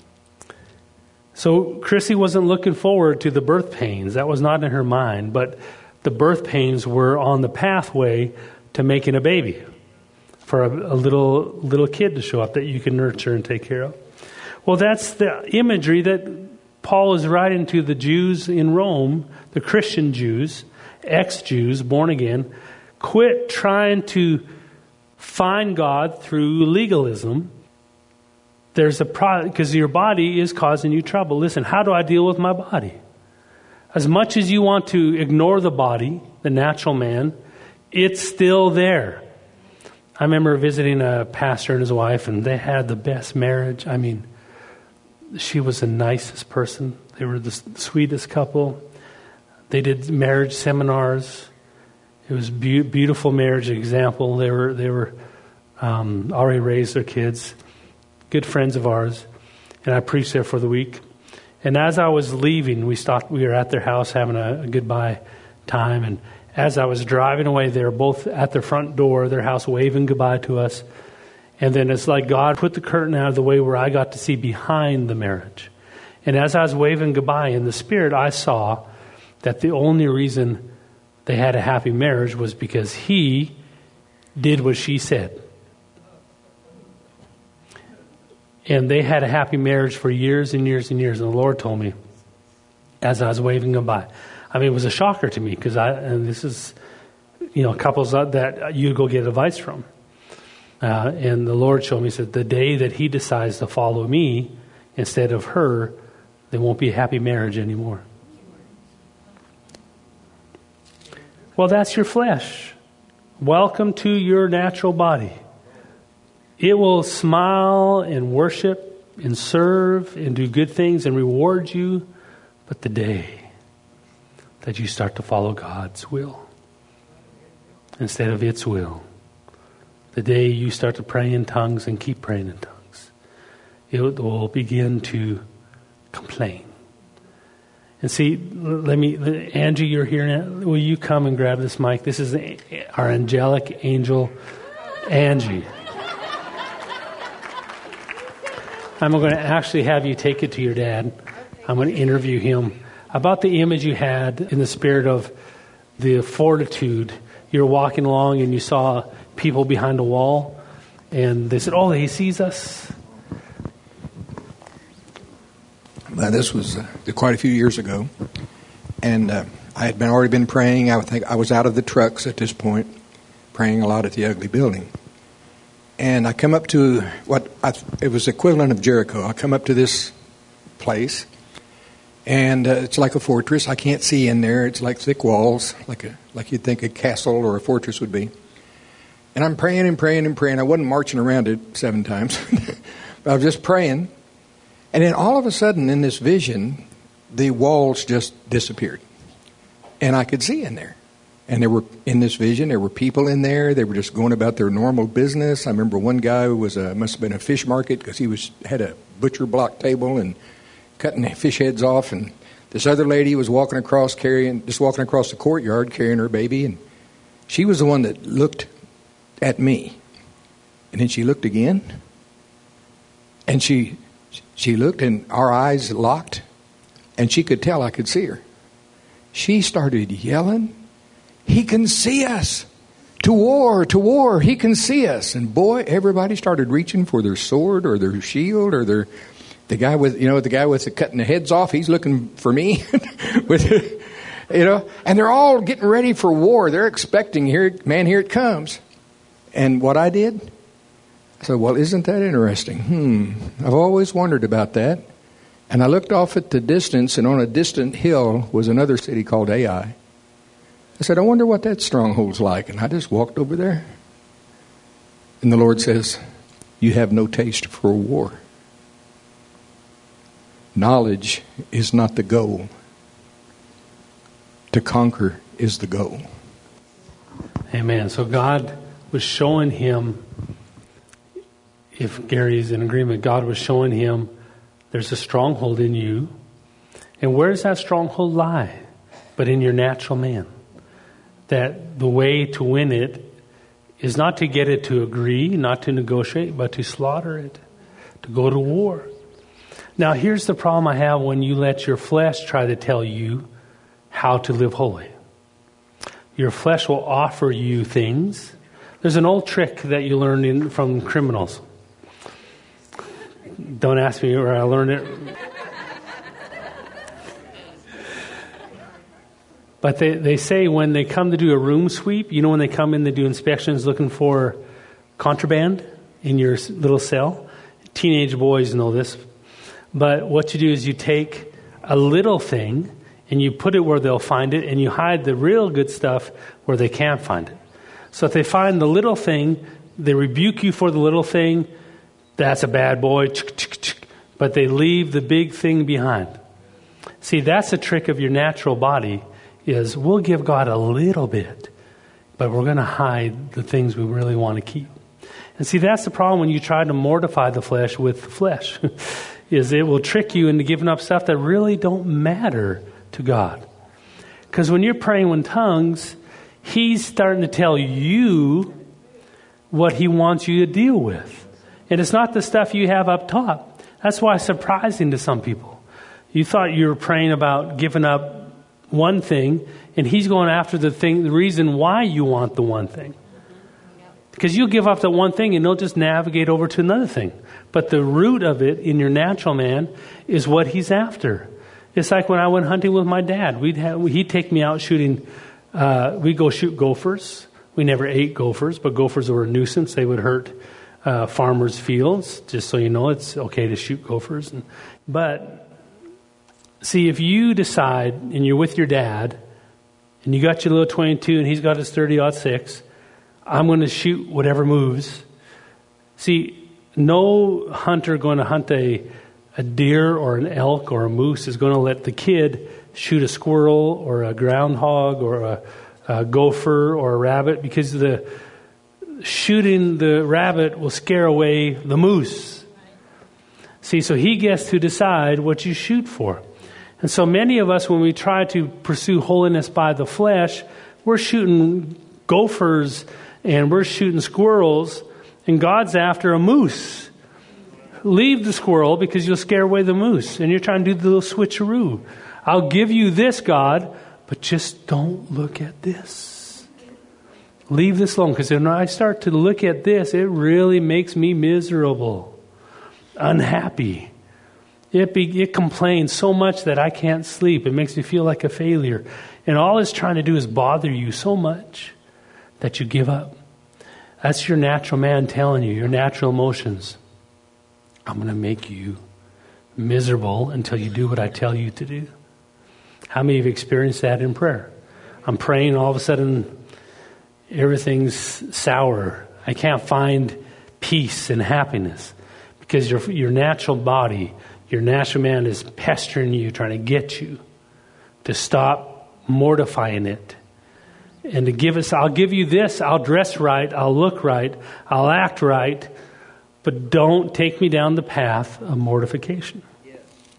So Chrissy wasn't looking forward to the birth pains. That was not in her mind. But the birth pains were on the pathway to making a baby, for a little kid to show up that you can nurture and take care of. Well, that's the imagery that Paul is writing to the Jews in Rome, the Christian Jews, ex-Jews, born again. Quit trying to find God through legalism. There's a problem, because your body is causing you trouble. Listen, how do I deal with my body? As much as you want to ignore the body, the natural man, it's still there. I remember visiting a pastor and his wife, and they had the best marriage. I mean, she was the nicest person. They were the sweetest couple. They did marriage seminars. It was beautiful marriage example. They were already raised their kids, good friends of ours, and I preached there for the week. And as I was leaving, we were at their house having a goodbye time, and as I was driving away, they were both at their front door, their house, waving goodbye to us. And then it's like God put the curtain out of the way where I got to see behind the marriage. And as I was waving goodbye in the Spirit, I saw that the only reason they had a happy marriage was because he did what she said. And they had a happy marriage for years and years and years. And the Lord told me as I was waving goodbye. I mean, it was a shocker to me because and this is, you know, couples that you go get advice from. And the Lord showed me, said, the day that he decides to follow me instead of her, there won't be a happy marriage anymore. Well, that's your flesh. Welcome to your natural body. It will smile and worship and serve and do good things and reward you. But the day that you start to follow God's will instead of its will, the day you start to pray in tongues and keep praying in tongues, it will begin to complain. And see, Angie, you're here now. Will you come and grab this mic? This is our angelic angel, Angie. I'm going to actually have you take it to your dad. I'm going to interview him about the image you had in the spirit of the fortitude. You're walking along and you saw people behind a wall, and they said, "Oh, he sees us." Now, this was quite a few years ago, and I had already been praying. I think I was out of the trucks at this point, praying a lot at the Ugly Building. And I come up to it was equivalent of Jericho. I come up to this place, and it's like a fortress. I can't see in there. It's like thick walls, like you'd think a castle or a fortress would be. And I'm praying and praying and praying. I wasn't marching around it 7 times. But I was just praying. And then all of a sudden in this vision, the walls just disappeared. And I could see in there. And there were, in this vision, there were people in there. They were just going about their normal business. I remember one guy who must have been a fish market because he had a butcher block table and cutting fish heads off. And this other lady was walking across the courtyard carrying her baby. And she was the one that looked at me. And then she looked again. And she looked, and our eyes locked, and she could tell I could see her. She started yelling, "He can see us! To war, to war, he can see us!" And boy, everybody started reaching for their sword or their shield or the guy with the cutting the heads off. He's looking for me, and they're all getting ready for war. They're expecting here it comes. And what I did, I said, well, isn't that interesting? I've always wondered about that. And I looked off at the distance, and on a distant hill was another city called Ai. I said, I wonder what that stronghold's like. And I just walked over there. And the Lord says, you have no taste for war. Knowledge is not the goal. To conquer is the goal. Amen. So God was showing him, if Gary is in agreement, God was showing him there's a stronghold in you. And where does that stronghold lie? But in your natural man. That the way to win it is not to get it to agree, not to negotiate, but to slaughter it, to go to war. Now, here's the problem I have when you let your flesh try to tell you how to live holy. Your flesh will offer you things. There's an old trick that you learn from criminals. Don't ask me where I learned it. But they say when they come to do a room sweep, when they come in to do inspections looking for contraband in your little cell. Teenage boys know this. But what you do is you take a little thing and you put it where they'll find it, and you hide the real good stuff where they can't find it. So if they find the little thing, they rebuke you for the little thing. That's a bad boy. But they leave the big thing behind. See, that's a trick of your natural body, is we'll give God a little bit, but we're going to hide the things we really want to keep. And see, that's the problem when you try to mortify the flesh with the flesh, is it will trick you into giving up stuff that really don't matter to God. Because when you're praying in tongues, He's starting to tell you what He wants you to deal with. And it's not the stuff you have up top. That's why it's surprising to some people. You thought you were praying about giving up one thing, and He's going after the reason why you want the one thing. Because you'll give up the one thing and they'll just navigate over to another thing. But the root of it in your natural man is what He's after. It's like when I went hunting with my dad. He'd take me out shooting. We'd go shoot gophers. We never ate gophers, but gophers were a nuisance. They would hurt farmers' fields. Just so you know, it's okay to shoot gophers. But see, if you decide and you're with your dad and you got your little 22 and he's got his 30-06, I'm going to shoot whatever moves. See, no hunter going to hunt a deer or an elk or a moose is going to let the kid shoot a squirrel or a groundhog or a gopher or a rabbit, because shooting the rabbit will scare away the moose. See, so he gets to decide what you shoot for. And so many of us, when we try to pursue holiness by the flesh, we're shooting gophers and we're shooting squirrels, and God's after a moose. Leave the squirrel because you'll scare away the moose, and you're trying to do the little switcheroo. I'll give you this, God, but just don't look at this. Leave this alone, because when I start to look at this, it really makes me miserable, unhappy. It complains so much that I can't sleep. It makes me feel like a failure. And all it's trying to do is bother you so much that you give up. That's your natural man telling you, your natural emotions. I'm going to make you miserable until you do what I tell you to do. How many have experienced that in prayer? I'm praying, all of a sudden, everything's sour. I can't find peace and happiness because your natural body, your natural man is pestering you, trying to get you to stop mortifying it. And to give us, I'll give you this, I'll dress right, I'll look right, I'll act right, but don't take me down the path of mortification. Yes.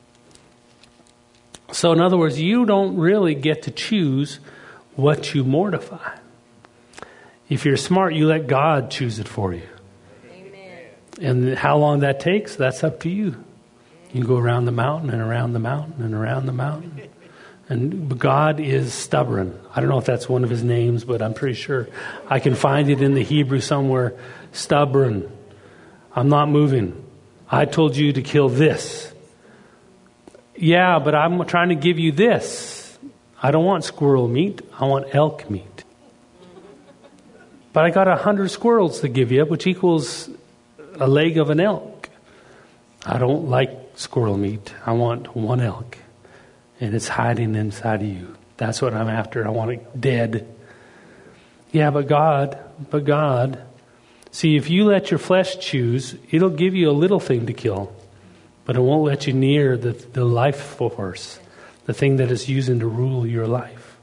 So in other words, you don't really get to choose what you mortify. If you're smart, you let God choose it for you. Amen. And how long that takes, that's up to you. You can go around the mountain and around the mountain and around the mountain. And God is stubborn. I don't know if that's one of his names, but I'm pretty sure I can find it in the Hebrew somewhere. Stubborn. I'm not moving. I told you to kill this. Yeah, but I'm trying to give you this. I don't want squirrel meat. I want elk meat. But I got 100 squirrels to give you, which equals a leg of an elk. I don't like squirrel meat. I want one elk. And it's hiding inside of you. That's what I'm after. I want it dead. Yeah, but God. See, if you let your flesh choose, it'll give you a little thing to kill. But it won't let you near the life force, the thing that is using to rule your life.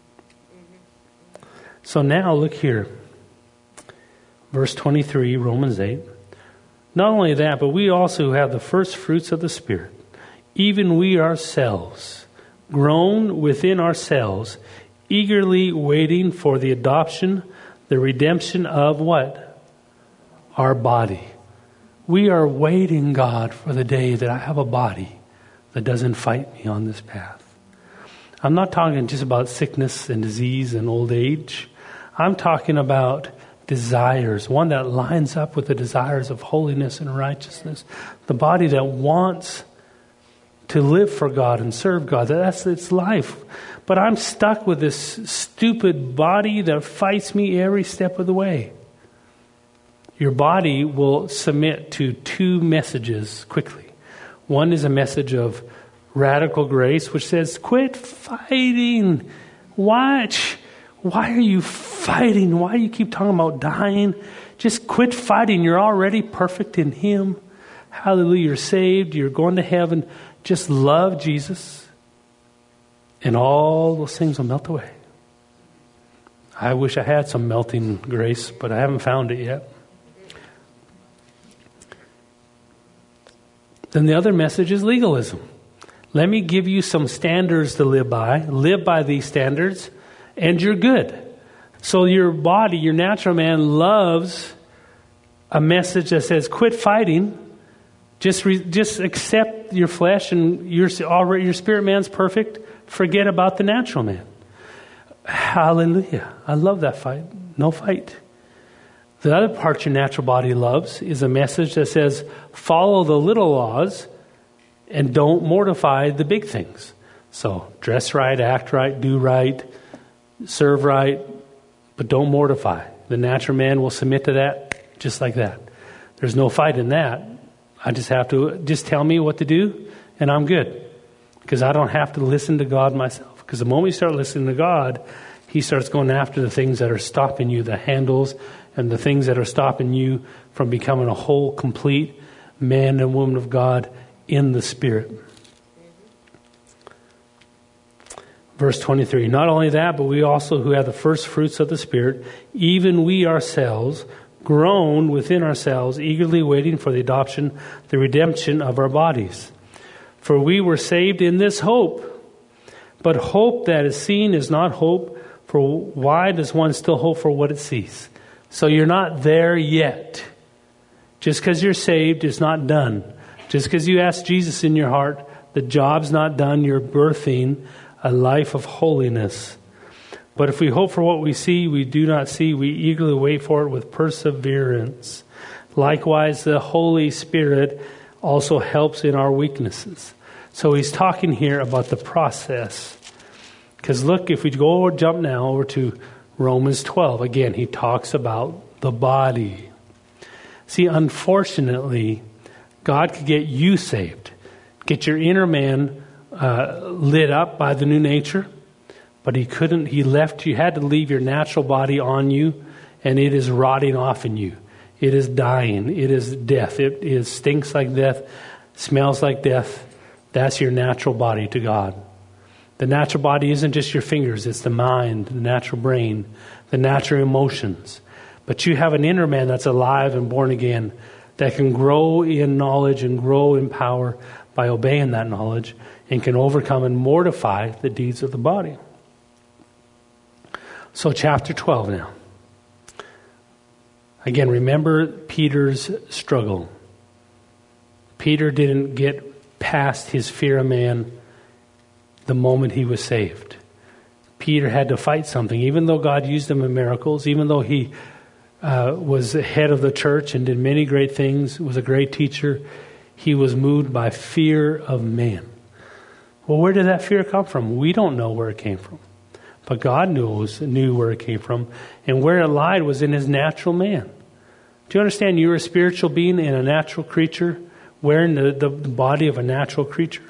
So now look here. Verse 23, Romans 8. Not only that, but we also have the first fruits of the Spirit. Even we ourselves, groan within ourselves, eagerly waiting for the adoption, the redemption of what? Our body. We are waiting, God, for the day that I have a body that doesn't fight me on this path. I'm not talking just about sickness and disease and old age. I'm talking about desires, one that lines up with the desires of holiness and righteousness. The body that wants to live for God and serve God. That's its life. But I'm stuck with this stupid body that fights me every step of the way. Your body will submit to two messages quickly. One is a message of radical grace, which says, quit fighting. Why are you fighting? Why do you keep talking about dying? Just quit fighting. You're already perfect in Him. Hallelujah. You're saved. You're going to heaven. Just love Jesus. And all those things will melt away. I wish I had some melting grace, but I haven't found it yet. Then the other message is legalism. Let me give you some standards to live by. Live by these standards, and you're good. So your body, your natural man, loves a message that says, quit fighting. Just accept your flesh, and your spirit man's perfect. Forget about the natural man. Hallelujah. I love that fight. No fight. The other part your natural body loves is a message that says, follow the little laws and don't mortify the big things. So dress right, act right, do right, serve right, but don't mortify. The natural man will submit to that just like that. There's no fight in that. I just have to, just tell me what to do and I'm good. Because I don't have to listen to God myself. Because the moment you start listening to God, He starts going after the things that are stopping you, the handles and the things that are stopping you from becoming a whole, complete man and woman of God in the Spirit. Verse 23, not only that, but we also who have the first fruits of the Spirit, even we ourselves, groan within ourselves, eagerly waiting for the adoption, the redemption of our bodies. For we were saved in this hope. But hope that is seen is not hope, for why does one still hope for what it sees? So you're not there yet. Just because you're saved, it's not done. Just because you ask Jesus in your heart, the job's not done. You're birthing a life of holiness. But if we hope for what we see, we do not see. We eagerly wait for it with perseverance. Likewise, the Holy Spirit also helps in our weaknesses. So he's talking here about the process. Because look, if we jump now over to Romans 12. Again, he talks about the body. See, unfortunately, God could get you saved. Get your inner man lit up by the new nature. But He couldn't. He left. You had to leave your natural body on you. And it is rotting off in you. It is dying. It is death. It stinks like death. Smells like death. That's your natural body to God. The natural body isn't just your fingers. It's the mind, the natural brain, the natural emotions. But you have an inner man that's alive and born again that can grow in knowledge and grow in power by obeying that knowledge and can overcome and mortify the deeds of the body. So chapter 12 now. Again, remember Peter's struggle. Peter didn't get past his fear of man the moment he was saved. Peter had to fight something. Even though God used him in miracles, even though he was the head of the church and did many great things, was a great teacher, he was moved by fear of man. Well, where did that fear come from? We don't know where it came from. But God knew where it came from. And where it lied was in his natural man. Do you understand you're a spiritual being and a natural creature, wearing the body of a natural creature?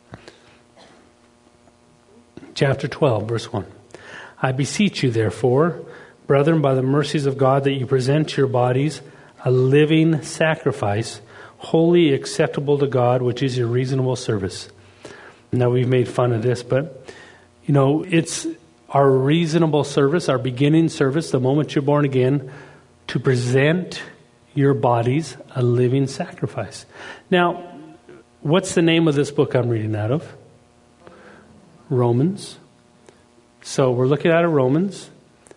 Chapter 12, verse 1. I beseech you, therefore, brethren, by the mercies of God, that you present your bodies a living sacrifice, wholly acceptable to God, which is your reasonable service. Now, we've made fun of this, but, it's our reasonable service, our beginning service, the moment you're born again, to present your bodies a living sacrifice. Now, what's the name of this book I'm reading out of? Romans. So we're looking at Romans.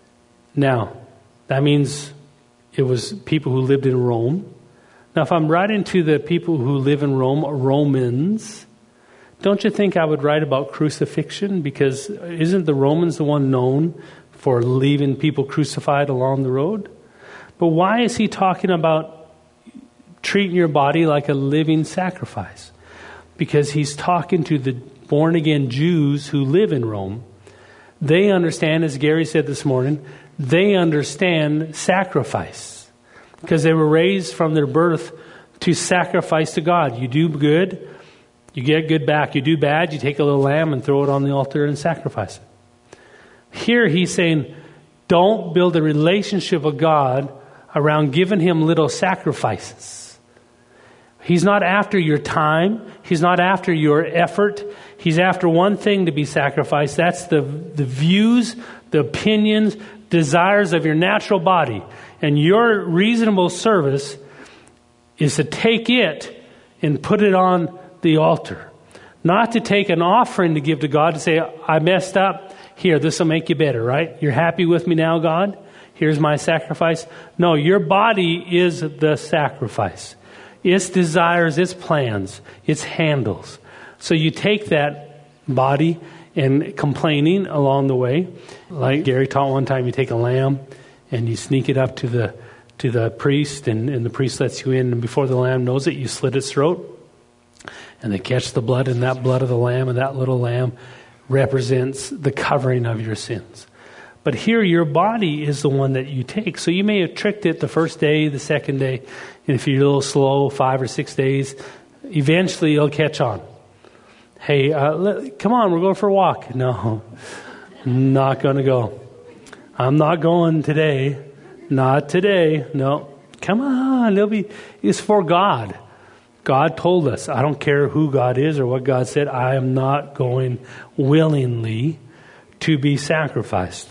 Now, that means it was people who lived in Rome. Now, if I'm writing to the people who live in Rome, Romans, don't you think I would write about crucifixion? Because isn't the Romans the one known for leaving people crucified along the road? But why is he talking about treating your body like a living sacrifice? Because he's talking to the born-again Jews who live in Rome. They understand, as Gary said this morning, they understand sacrifice. Because they were raised from their birth to sacrifice to God. You do good, you get good back. You do bad, you take a little lamb and throw it on the altar and sacrifice it. Here he's saying, don't build a relationship with God around giving him little sacrifices. He's not after your time. He's not after your effort. He's after one thing to be sacrificed. That's the views, the opinions, desires of your natural body. And your reasonable service is to take it and put it on the altar. Not to take an offering to give to God to say, I messed up. Here, this will make you better, right? You're happy with me now, God? Here's my sacrifice. No, your body is the sacrifice. Its desires, its plans, its handles. So you take that body and complaining along the way. Like Gary taught one time, you take a lamb and you sneak it up to the priest and the priest lets you in, and before the lamb knows it, you slit its throat. And they catch the blood, and that blood of the lamb and that little lamb represents the covering of your sins. But here, your body is the one that you take. So you may have tricked it the first day, the second day, and if you're a little slow, 5 or 6 days, eventually you'll catch on. Hey, come on, we're going for a walk. No, not going to go. I'm not going today. Not today. No, come on. It's for God. God told us. I don't care who God is or what God said. I am not going willingly to be sacrificed.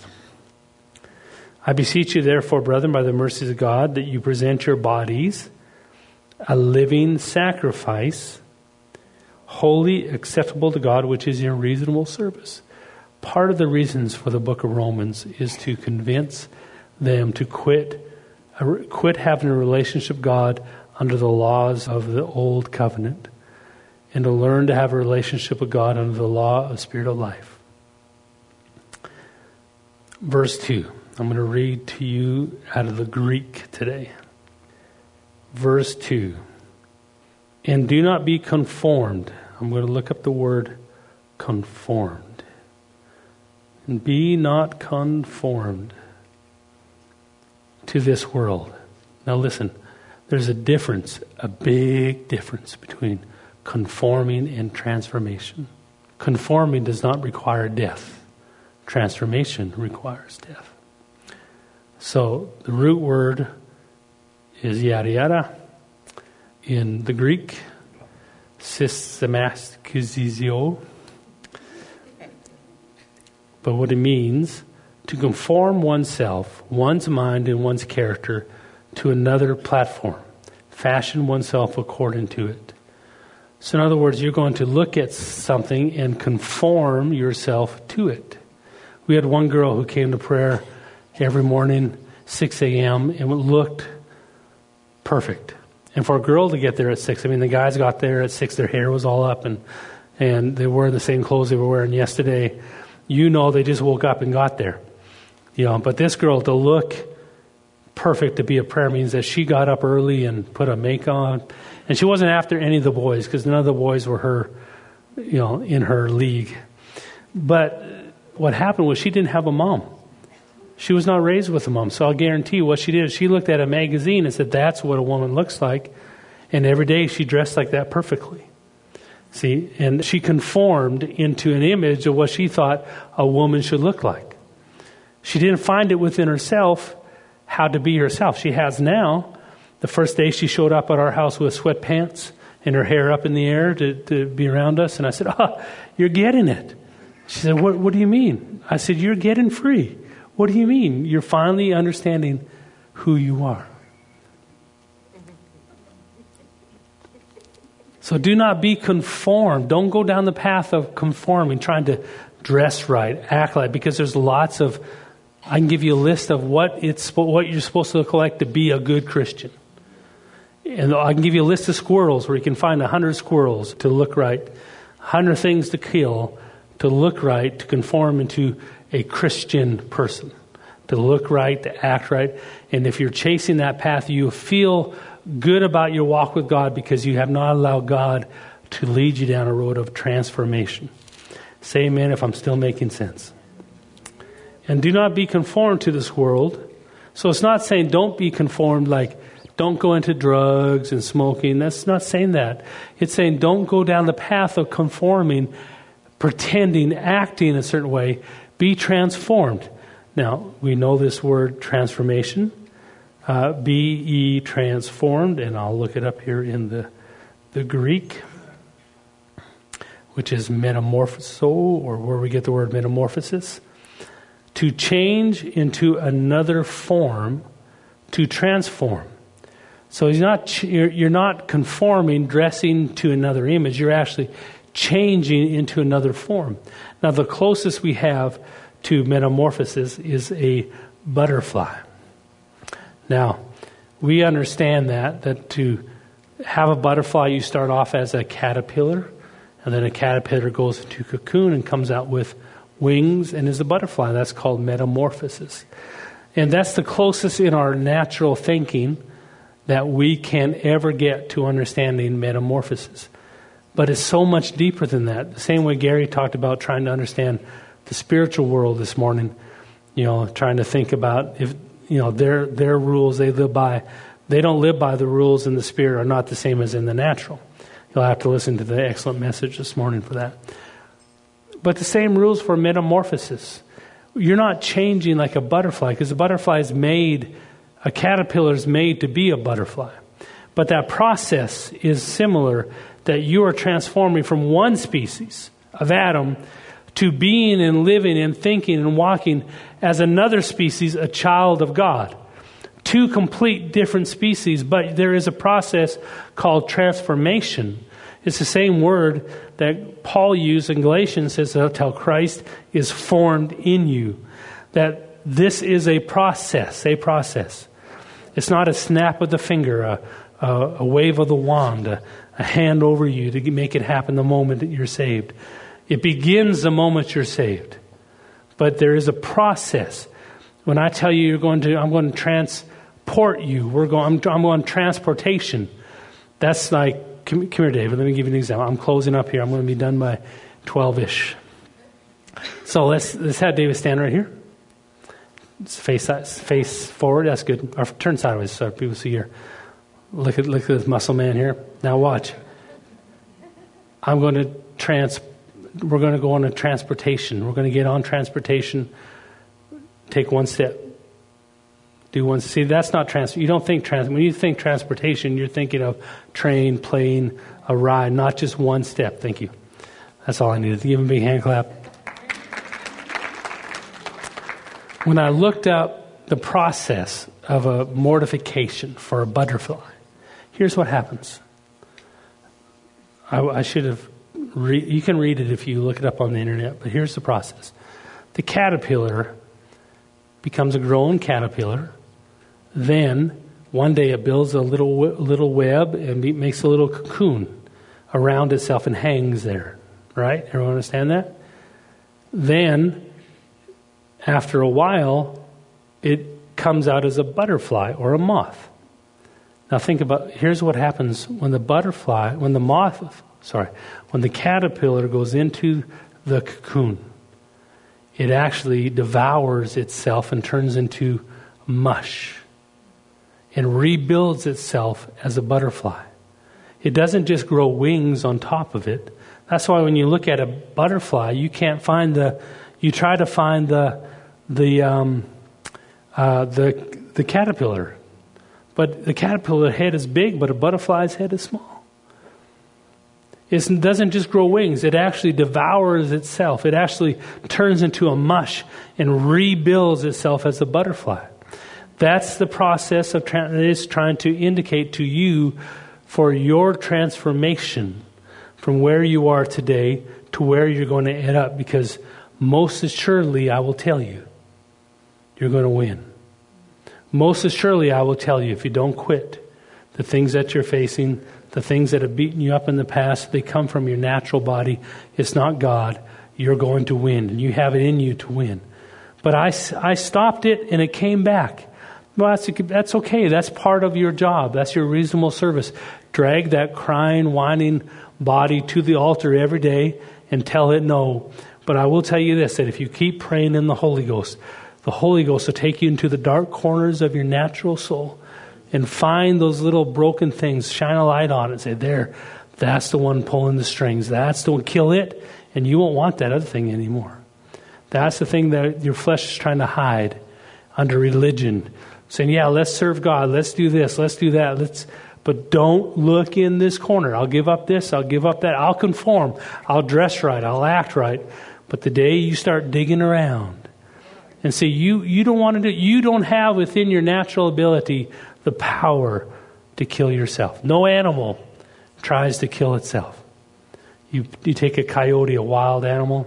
I beseech you, therefore, brethren, by the mercies of God, that you present your bodies a living sacrifice, wholly acceptable to God, which is your reasonable service. Part of the reasons for the book of Romans is to convince them to quit having a relationship with God under the laws of the old covenant, and to learn to have a relationship with God under the law of spirit of life. Verse 2. I'm going to read to you out of the Greek today. Verse 2. And do not be conformed. I'm going to look up the word conformed. And be not conformed to this world. Now listen, there's a difference, a big difference between conforming and transformation. Conforming does not require death. Transformation requires death. So the root word is yada yada. In the Greek, systemastizio. But what it means, to conform oneself, one's mind and one's character to another platform. Fashion oneself according to it. So in other words, you're going to look at something and conform yourself to it. We had one girl who came to prayer every morning, 6 a.m. and it looked perfect. And for a girl to get there at 6, I mean, the guys got there at 6, their hair was all up, and they were the same clothes they were wearing yesterday. They just woke up and got there. But this girl, to look perfect to be a prayer means that she got up early and put a make on. And she wasn't after any of the boys because none of the boys were her, in her league. But what happened was she didn't have a mom. She was not raised with a mom. So I'll guarantee you what she did is she looked at a magazine and said, that's what a woman looks like. And every day she dressed like that perfectly. See, and she conformed into an image of what she thought a woman should look like. She didn't find it within herself how to be herself. She has now. The first day she showed up at our house with sweatpants and her hair up in the air to be around us. And I said, you're getting it. She said, what do you mean? I said, you're getting free. What do you mean? You're finally understanding who you are. So do not be conformed. Don't go down the path of conforming, trying to dress right, act like, because there's lots of, I can give you a list of what you're supposed to look like to be a good Christian. And I can give you a list of squirrels where you can find 100 squirrels to look right, 100 things to kill, to look right, to conform into a Christian person, to look right, to act right. And if you're chasing that path, you feel good about your walk with God because you have not allowed God to lead you down a road of transformation. Say amen if I'm still making sense. And do not be conformed to this world. So it's not saying don't be conformed like don't go into drugs and smoking. That's not saying that. It's saying don't go down the path of conforming, pretending, acting a certain way. Be transformed. Now, we know this word transformation. Be ye transformed. And I'll look it up here in the Greek, which is metamorphoso, or where we get the word metamorphosis. To change into another form, to transform. So you're not conforming, dressing to another image. You're actually changing into another form. Now, the closest we have to metamorphosis is a butterfly. Now, we understand that to have a butterfly, you start off as a caterpillar, and then a caterpillar goes into a cocoon and comes out with wings and is a butterfly. That's called metamorphosis. And that's the closest in our natural thinking that we can ever get to understanding metamorphosis. But it's so much deeper than that. The same way Gary talked about trying to understand the spiritual world this morning, trying to think about if, their rules they live by, they don't live by the rules in the spirit are not the same as in the natural. You'll have to listen to the excellent message this morning for that. But the same rules for metamorphosis. You're not changing like a butterfly because a caterpillar is made to be a butterfly. But that process is similar, that you are transforming from one species of Adam to being and living and thinking and walking as another species, a child of God. Two complete different species, but there is a process called transformation. It's the same word that Paul used in Galatians, says till Christ is formed in you. That this is a process. It's not a snap of the finger, a wave of the wand, a hand over you to make it happen the moment that you're saved. It begins the moment you're saved. But there is a process. When I tell you I'm going to transport you, I'm going transportation. That's like, come here, David, let me give you an example. I'm closing up here. I'm going to be done by 12-ish. So let's have David stand right here. Face forward. That's good. Or turn sideways so people see here. Look at this muscle man here. Now watch. We're going to go on a transportation. We're going to get on transportation. Take one step. Do one. See, that's not You don't think when you think transportation, you're thinking of train, plane, a ride, not just one step. Thank you. That's all I needed. Give him a big hand clap. When I looked up the process of a mortification for a butterfly, here's what happens. I should have. You can read it if you look it up on the internet, but here's the process. The caterpillar becomes a grown caterpillar, Then one day it builds a little web and makes a little cocoon around itself and hangs there. Right? Everyone understand that? Then, after a while, it comes out as a butterfly or a moth. Now think about, here's what happens when the caterpillar goes into the cocoon. It actually devours itself and turns into mush and rebuilds itself as a butterfly. It doesn't just grow wings on top of it. That's why when you look at a butterfly, you can't find you try to find the caterpillar. But the caterpillar head is big, but a butterfly's head is small. It doesn't just grow wings. It actually devours itself. It actually turns into a mush and rebuilds itself as a butterfly. That's the process of it is trying to indicate to you for your transformation from where you are today to where you're going to end up. Because most assuredly, I will tell you, you're going to win. Most assuredly, I will tell you, if you don't quit, the things that you're facing, the things that have beaten you up in the past, they come from your natural body. It's not God. You're going to win, and you have it in you to win. But I stopped it, and it came back. Well, that's okay. That's part of your job. That's your reasonable service. Drag that crying, whining body to the altar every day and tell it no. But I will tell you this, that if you keep praying in the Holy Ghost will take you into the dark corners of your natural soul and find those little broken things, shine a light on it and say, there, that's the one pulling the strings. That's the one, kill it, and you won't want that other thing anymore. That's the thing that your flesh is trying to hide under religion. Saying, yeah, let's serve God, let's do this, let's do that, but don't look in this corner. I'll give up this, I'll give up that, I'll conform, I'll dress right, I'll act right. But the day you start digging around and see, you don't want to you don't have within your natural ability the power to kill yourself. No animal tries to kill itself. You take a coyote, a wild animal,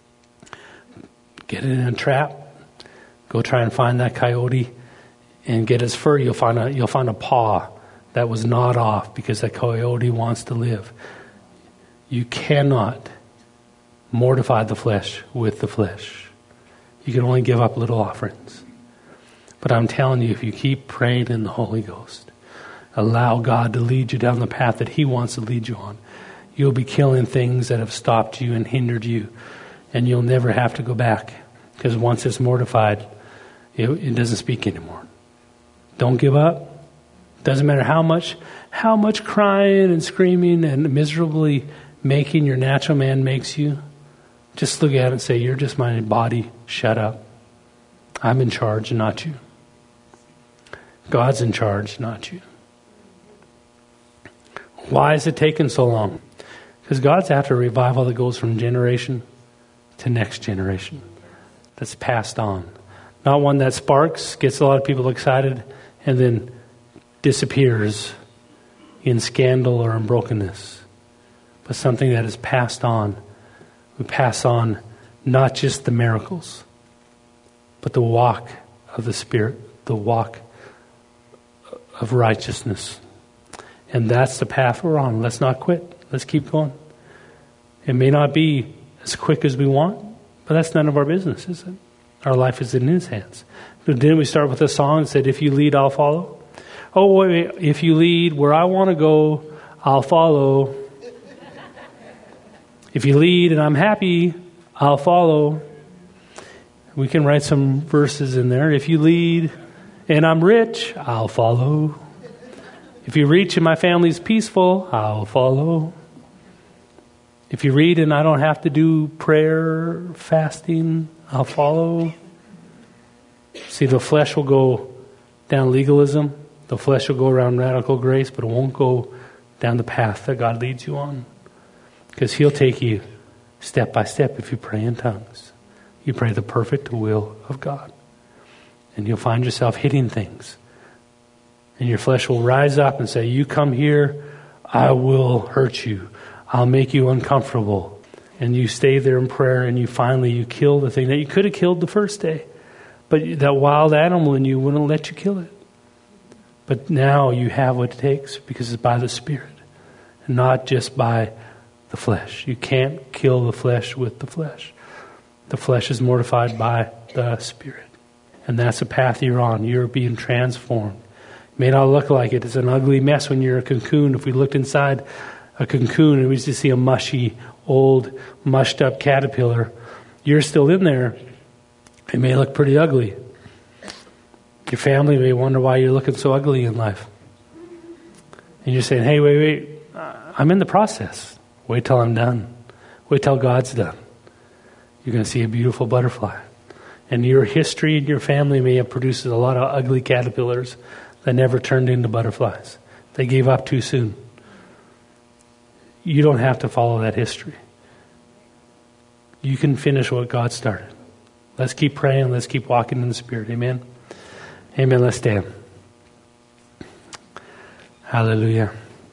get it in a trap, go try and find that coyote and get its fur. You'll find a paw that was gnawed off because that coyote wants to live. You cannot mortify the flesh with the flesh. You can only give up little offerings. But I'm telling you, if you keep praying in the Holy Ghost, allow God to lead you down the path that He wants to lead you on, you'll be killing things that have stopped you and hindered you. And you'll never have to go back. Because once it's mortified, it doesn't speak anymore. Don't give up. Doesn't matter how much crying and screaming and miserably making your natural man makes you. Just look at it and say, you're just my body. Shut up. I'm in charge, not you. God's in charge, not you. Why is it taking so long? Because God's after a revival that goes from generation to next generation. That's passed on. Not one that sparks, gets a lot of people excited, and then disappears in scandal or in brokenness. But something that is passed on. We pass on not just the miracles, but the walk of the Spirit, the walk of righteousness. And that's the path we're on. Let's not quit. Let's keep going. It may not be as quick as we want, but that's none of our business, is it? Our life is in His hands. But didn't we start with a song that said, if you lead, I'll follow? Oh, wait, if you lead where I want to go, I'll follow. If you lead and I'm happy, I'll follow. We can write some verses in there. If you lead and I'm rich, I'll follow. If you reach and my family's peaceful, I'll follow. If you read and I don't have to do prayer, fasting, I'll follow. See, the flesh will go down legalism. The flesh will go around radical grace, but it won't go down the path that God leads you on. Because He'll take you step by step if you pray in tongues. You pray the perfect will of God. And you'll find yourself hitting things. And your flesh will rise up and say, you come here, I will hurt you. I'll make you uncomfortable. And you stay there in prayer and you kill the thing that you could have killed the first day. But that wild animal in you wouldn't let you kill it. But now you have what it takes because it's by the Spirit and not just by the flesh. You can't kill the flesh with the flesh. The flesh is mortified by the Spirit. And that's the path you're on. You're being transformed. It may not look like it. It's an ugly mess when you're a cocoon. If we looked inside a cocoon and we just see a mushy, old, mushed up caterpillar, you're still in there. It may look pretty ugly. Your family may wonder why you're looking so ugly in life. And you're saying, hey, wait, I'm in the process. Wait till I'm done. Wait till God's done. You're going to see a beautiful butterfly. And your history and your family may have produced a lot of ugly caterpillars that never turned into butterflies. They gave up too soon. You don't have to follow that history. You can finish what God started. Let's keep praying. Let's keep walking in the Spirit. Amen. Amen. Let's stand. Hallelujah.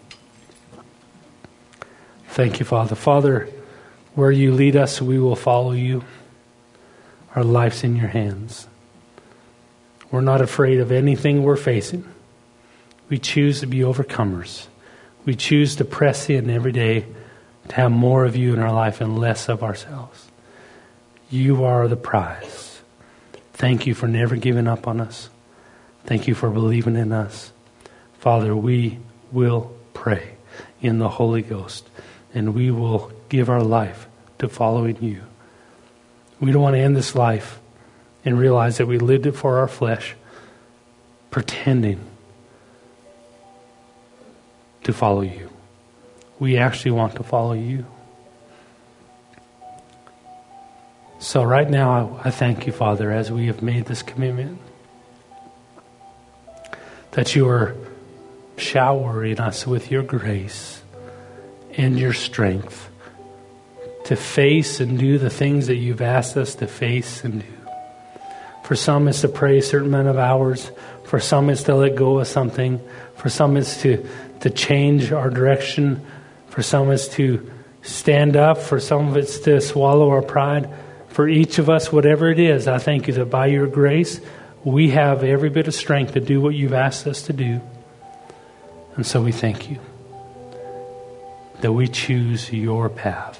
Thank you, Father. Father, where you lead us, we will follow you. Our life's in your hands. We're not afraid of anything we're facing. We choose to be overcomers. We choose to press in every day to have more of you in our life and less of ourselves. You are the prize. Thank you for never giving up on us. Thank you for believing in us. Father, we will pray in the Holy Ghost, and we will give our life to following you. We don't want to end this life and realize that we lived it for our flesh, pretending to follow you. We actually want to follow you. So right now, I thank you, Father, as we have made this commitment, that you are showering us with your grace and your strength to face and do the things that you've asked us to face and do. For some, it's to pray a certain amount of hours. For some, it's to let go of something. For some, it's to change our direction. For some, it's to stand up. For some of it's to swallow our pride. For each of us, whatever it is, I thank you that by your grace, we have every bit of strength to do what you've asked us to do. And so we thank you that we choose your path.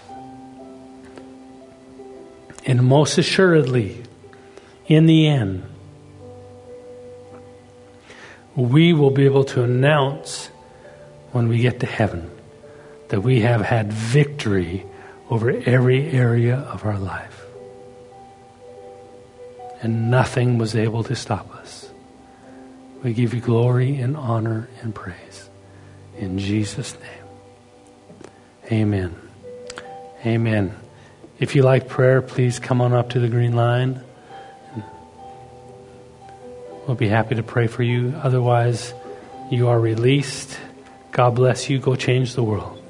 And most assuredly, in the end, we will be able to announce when we get to heaven that we have had victory over every area of our life. And nothing was able to stop us. We give you glory and honor and praise. In Jesus' name. Amen. Amen. If you like prayer, please come on up to the green line. We'll be happy to pray for you. Otherwise, you are released. God bless you. Go change the world.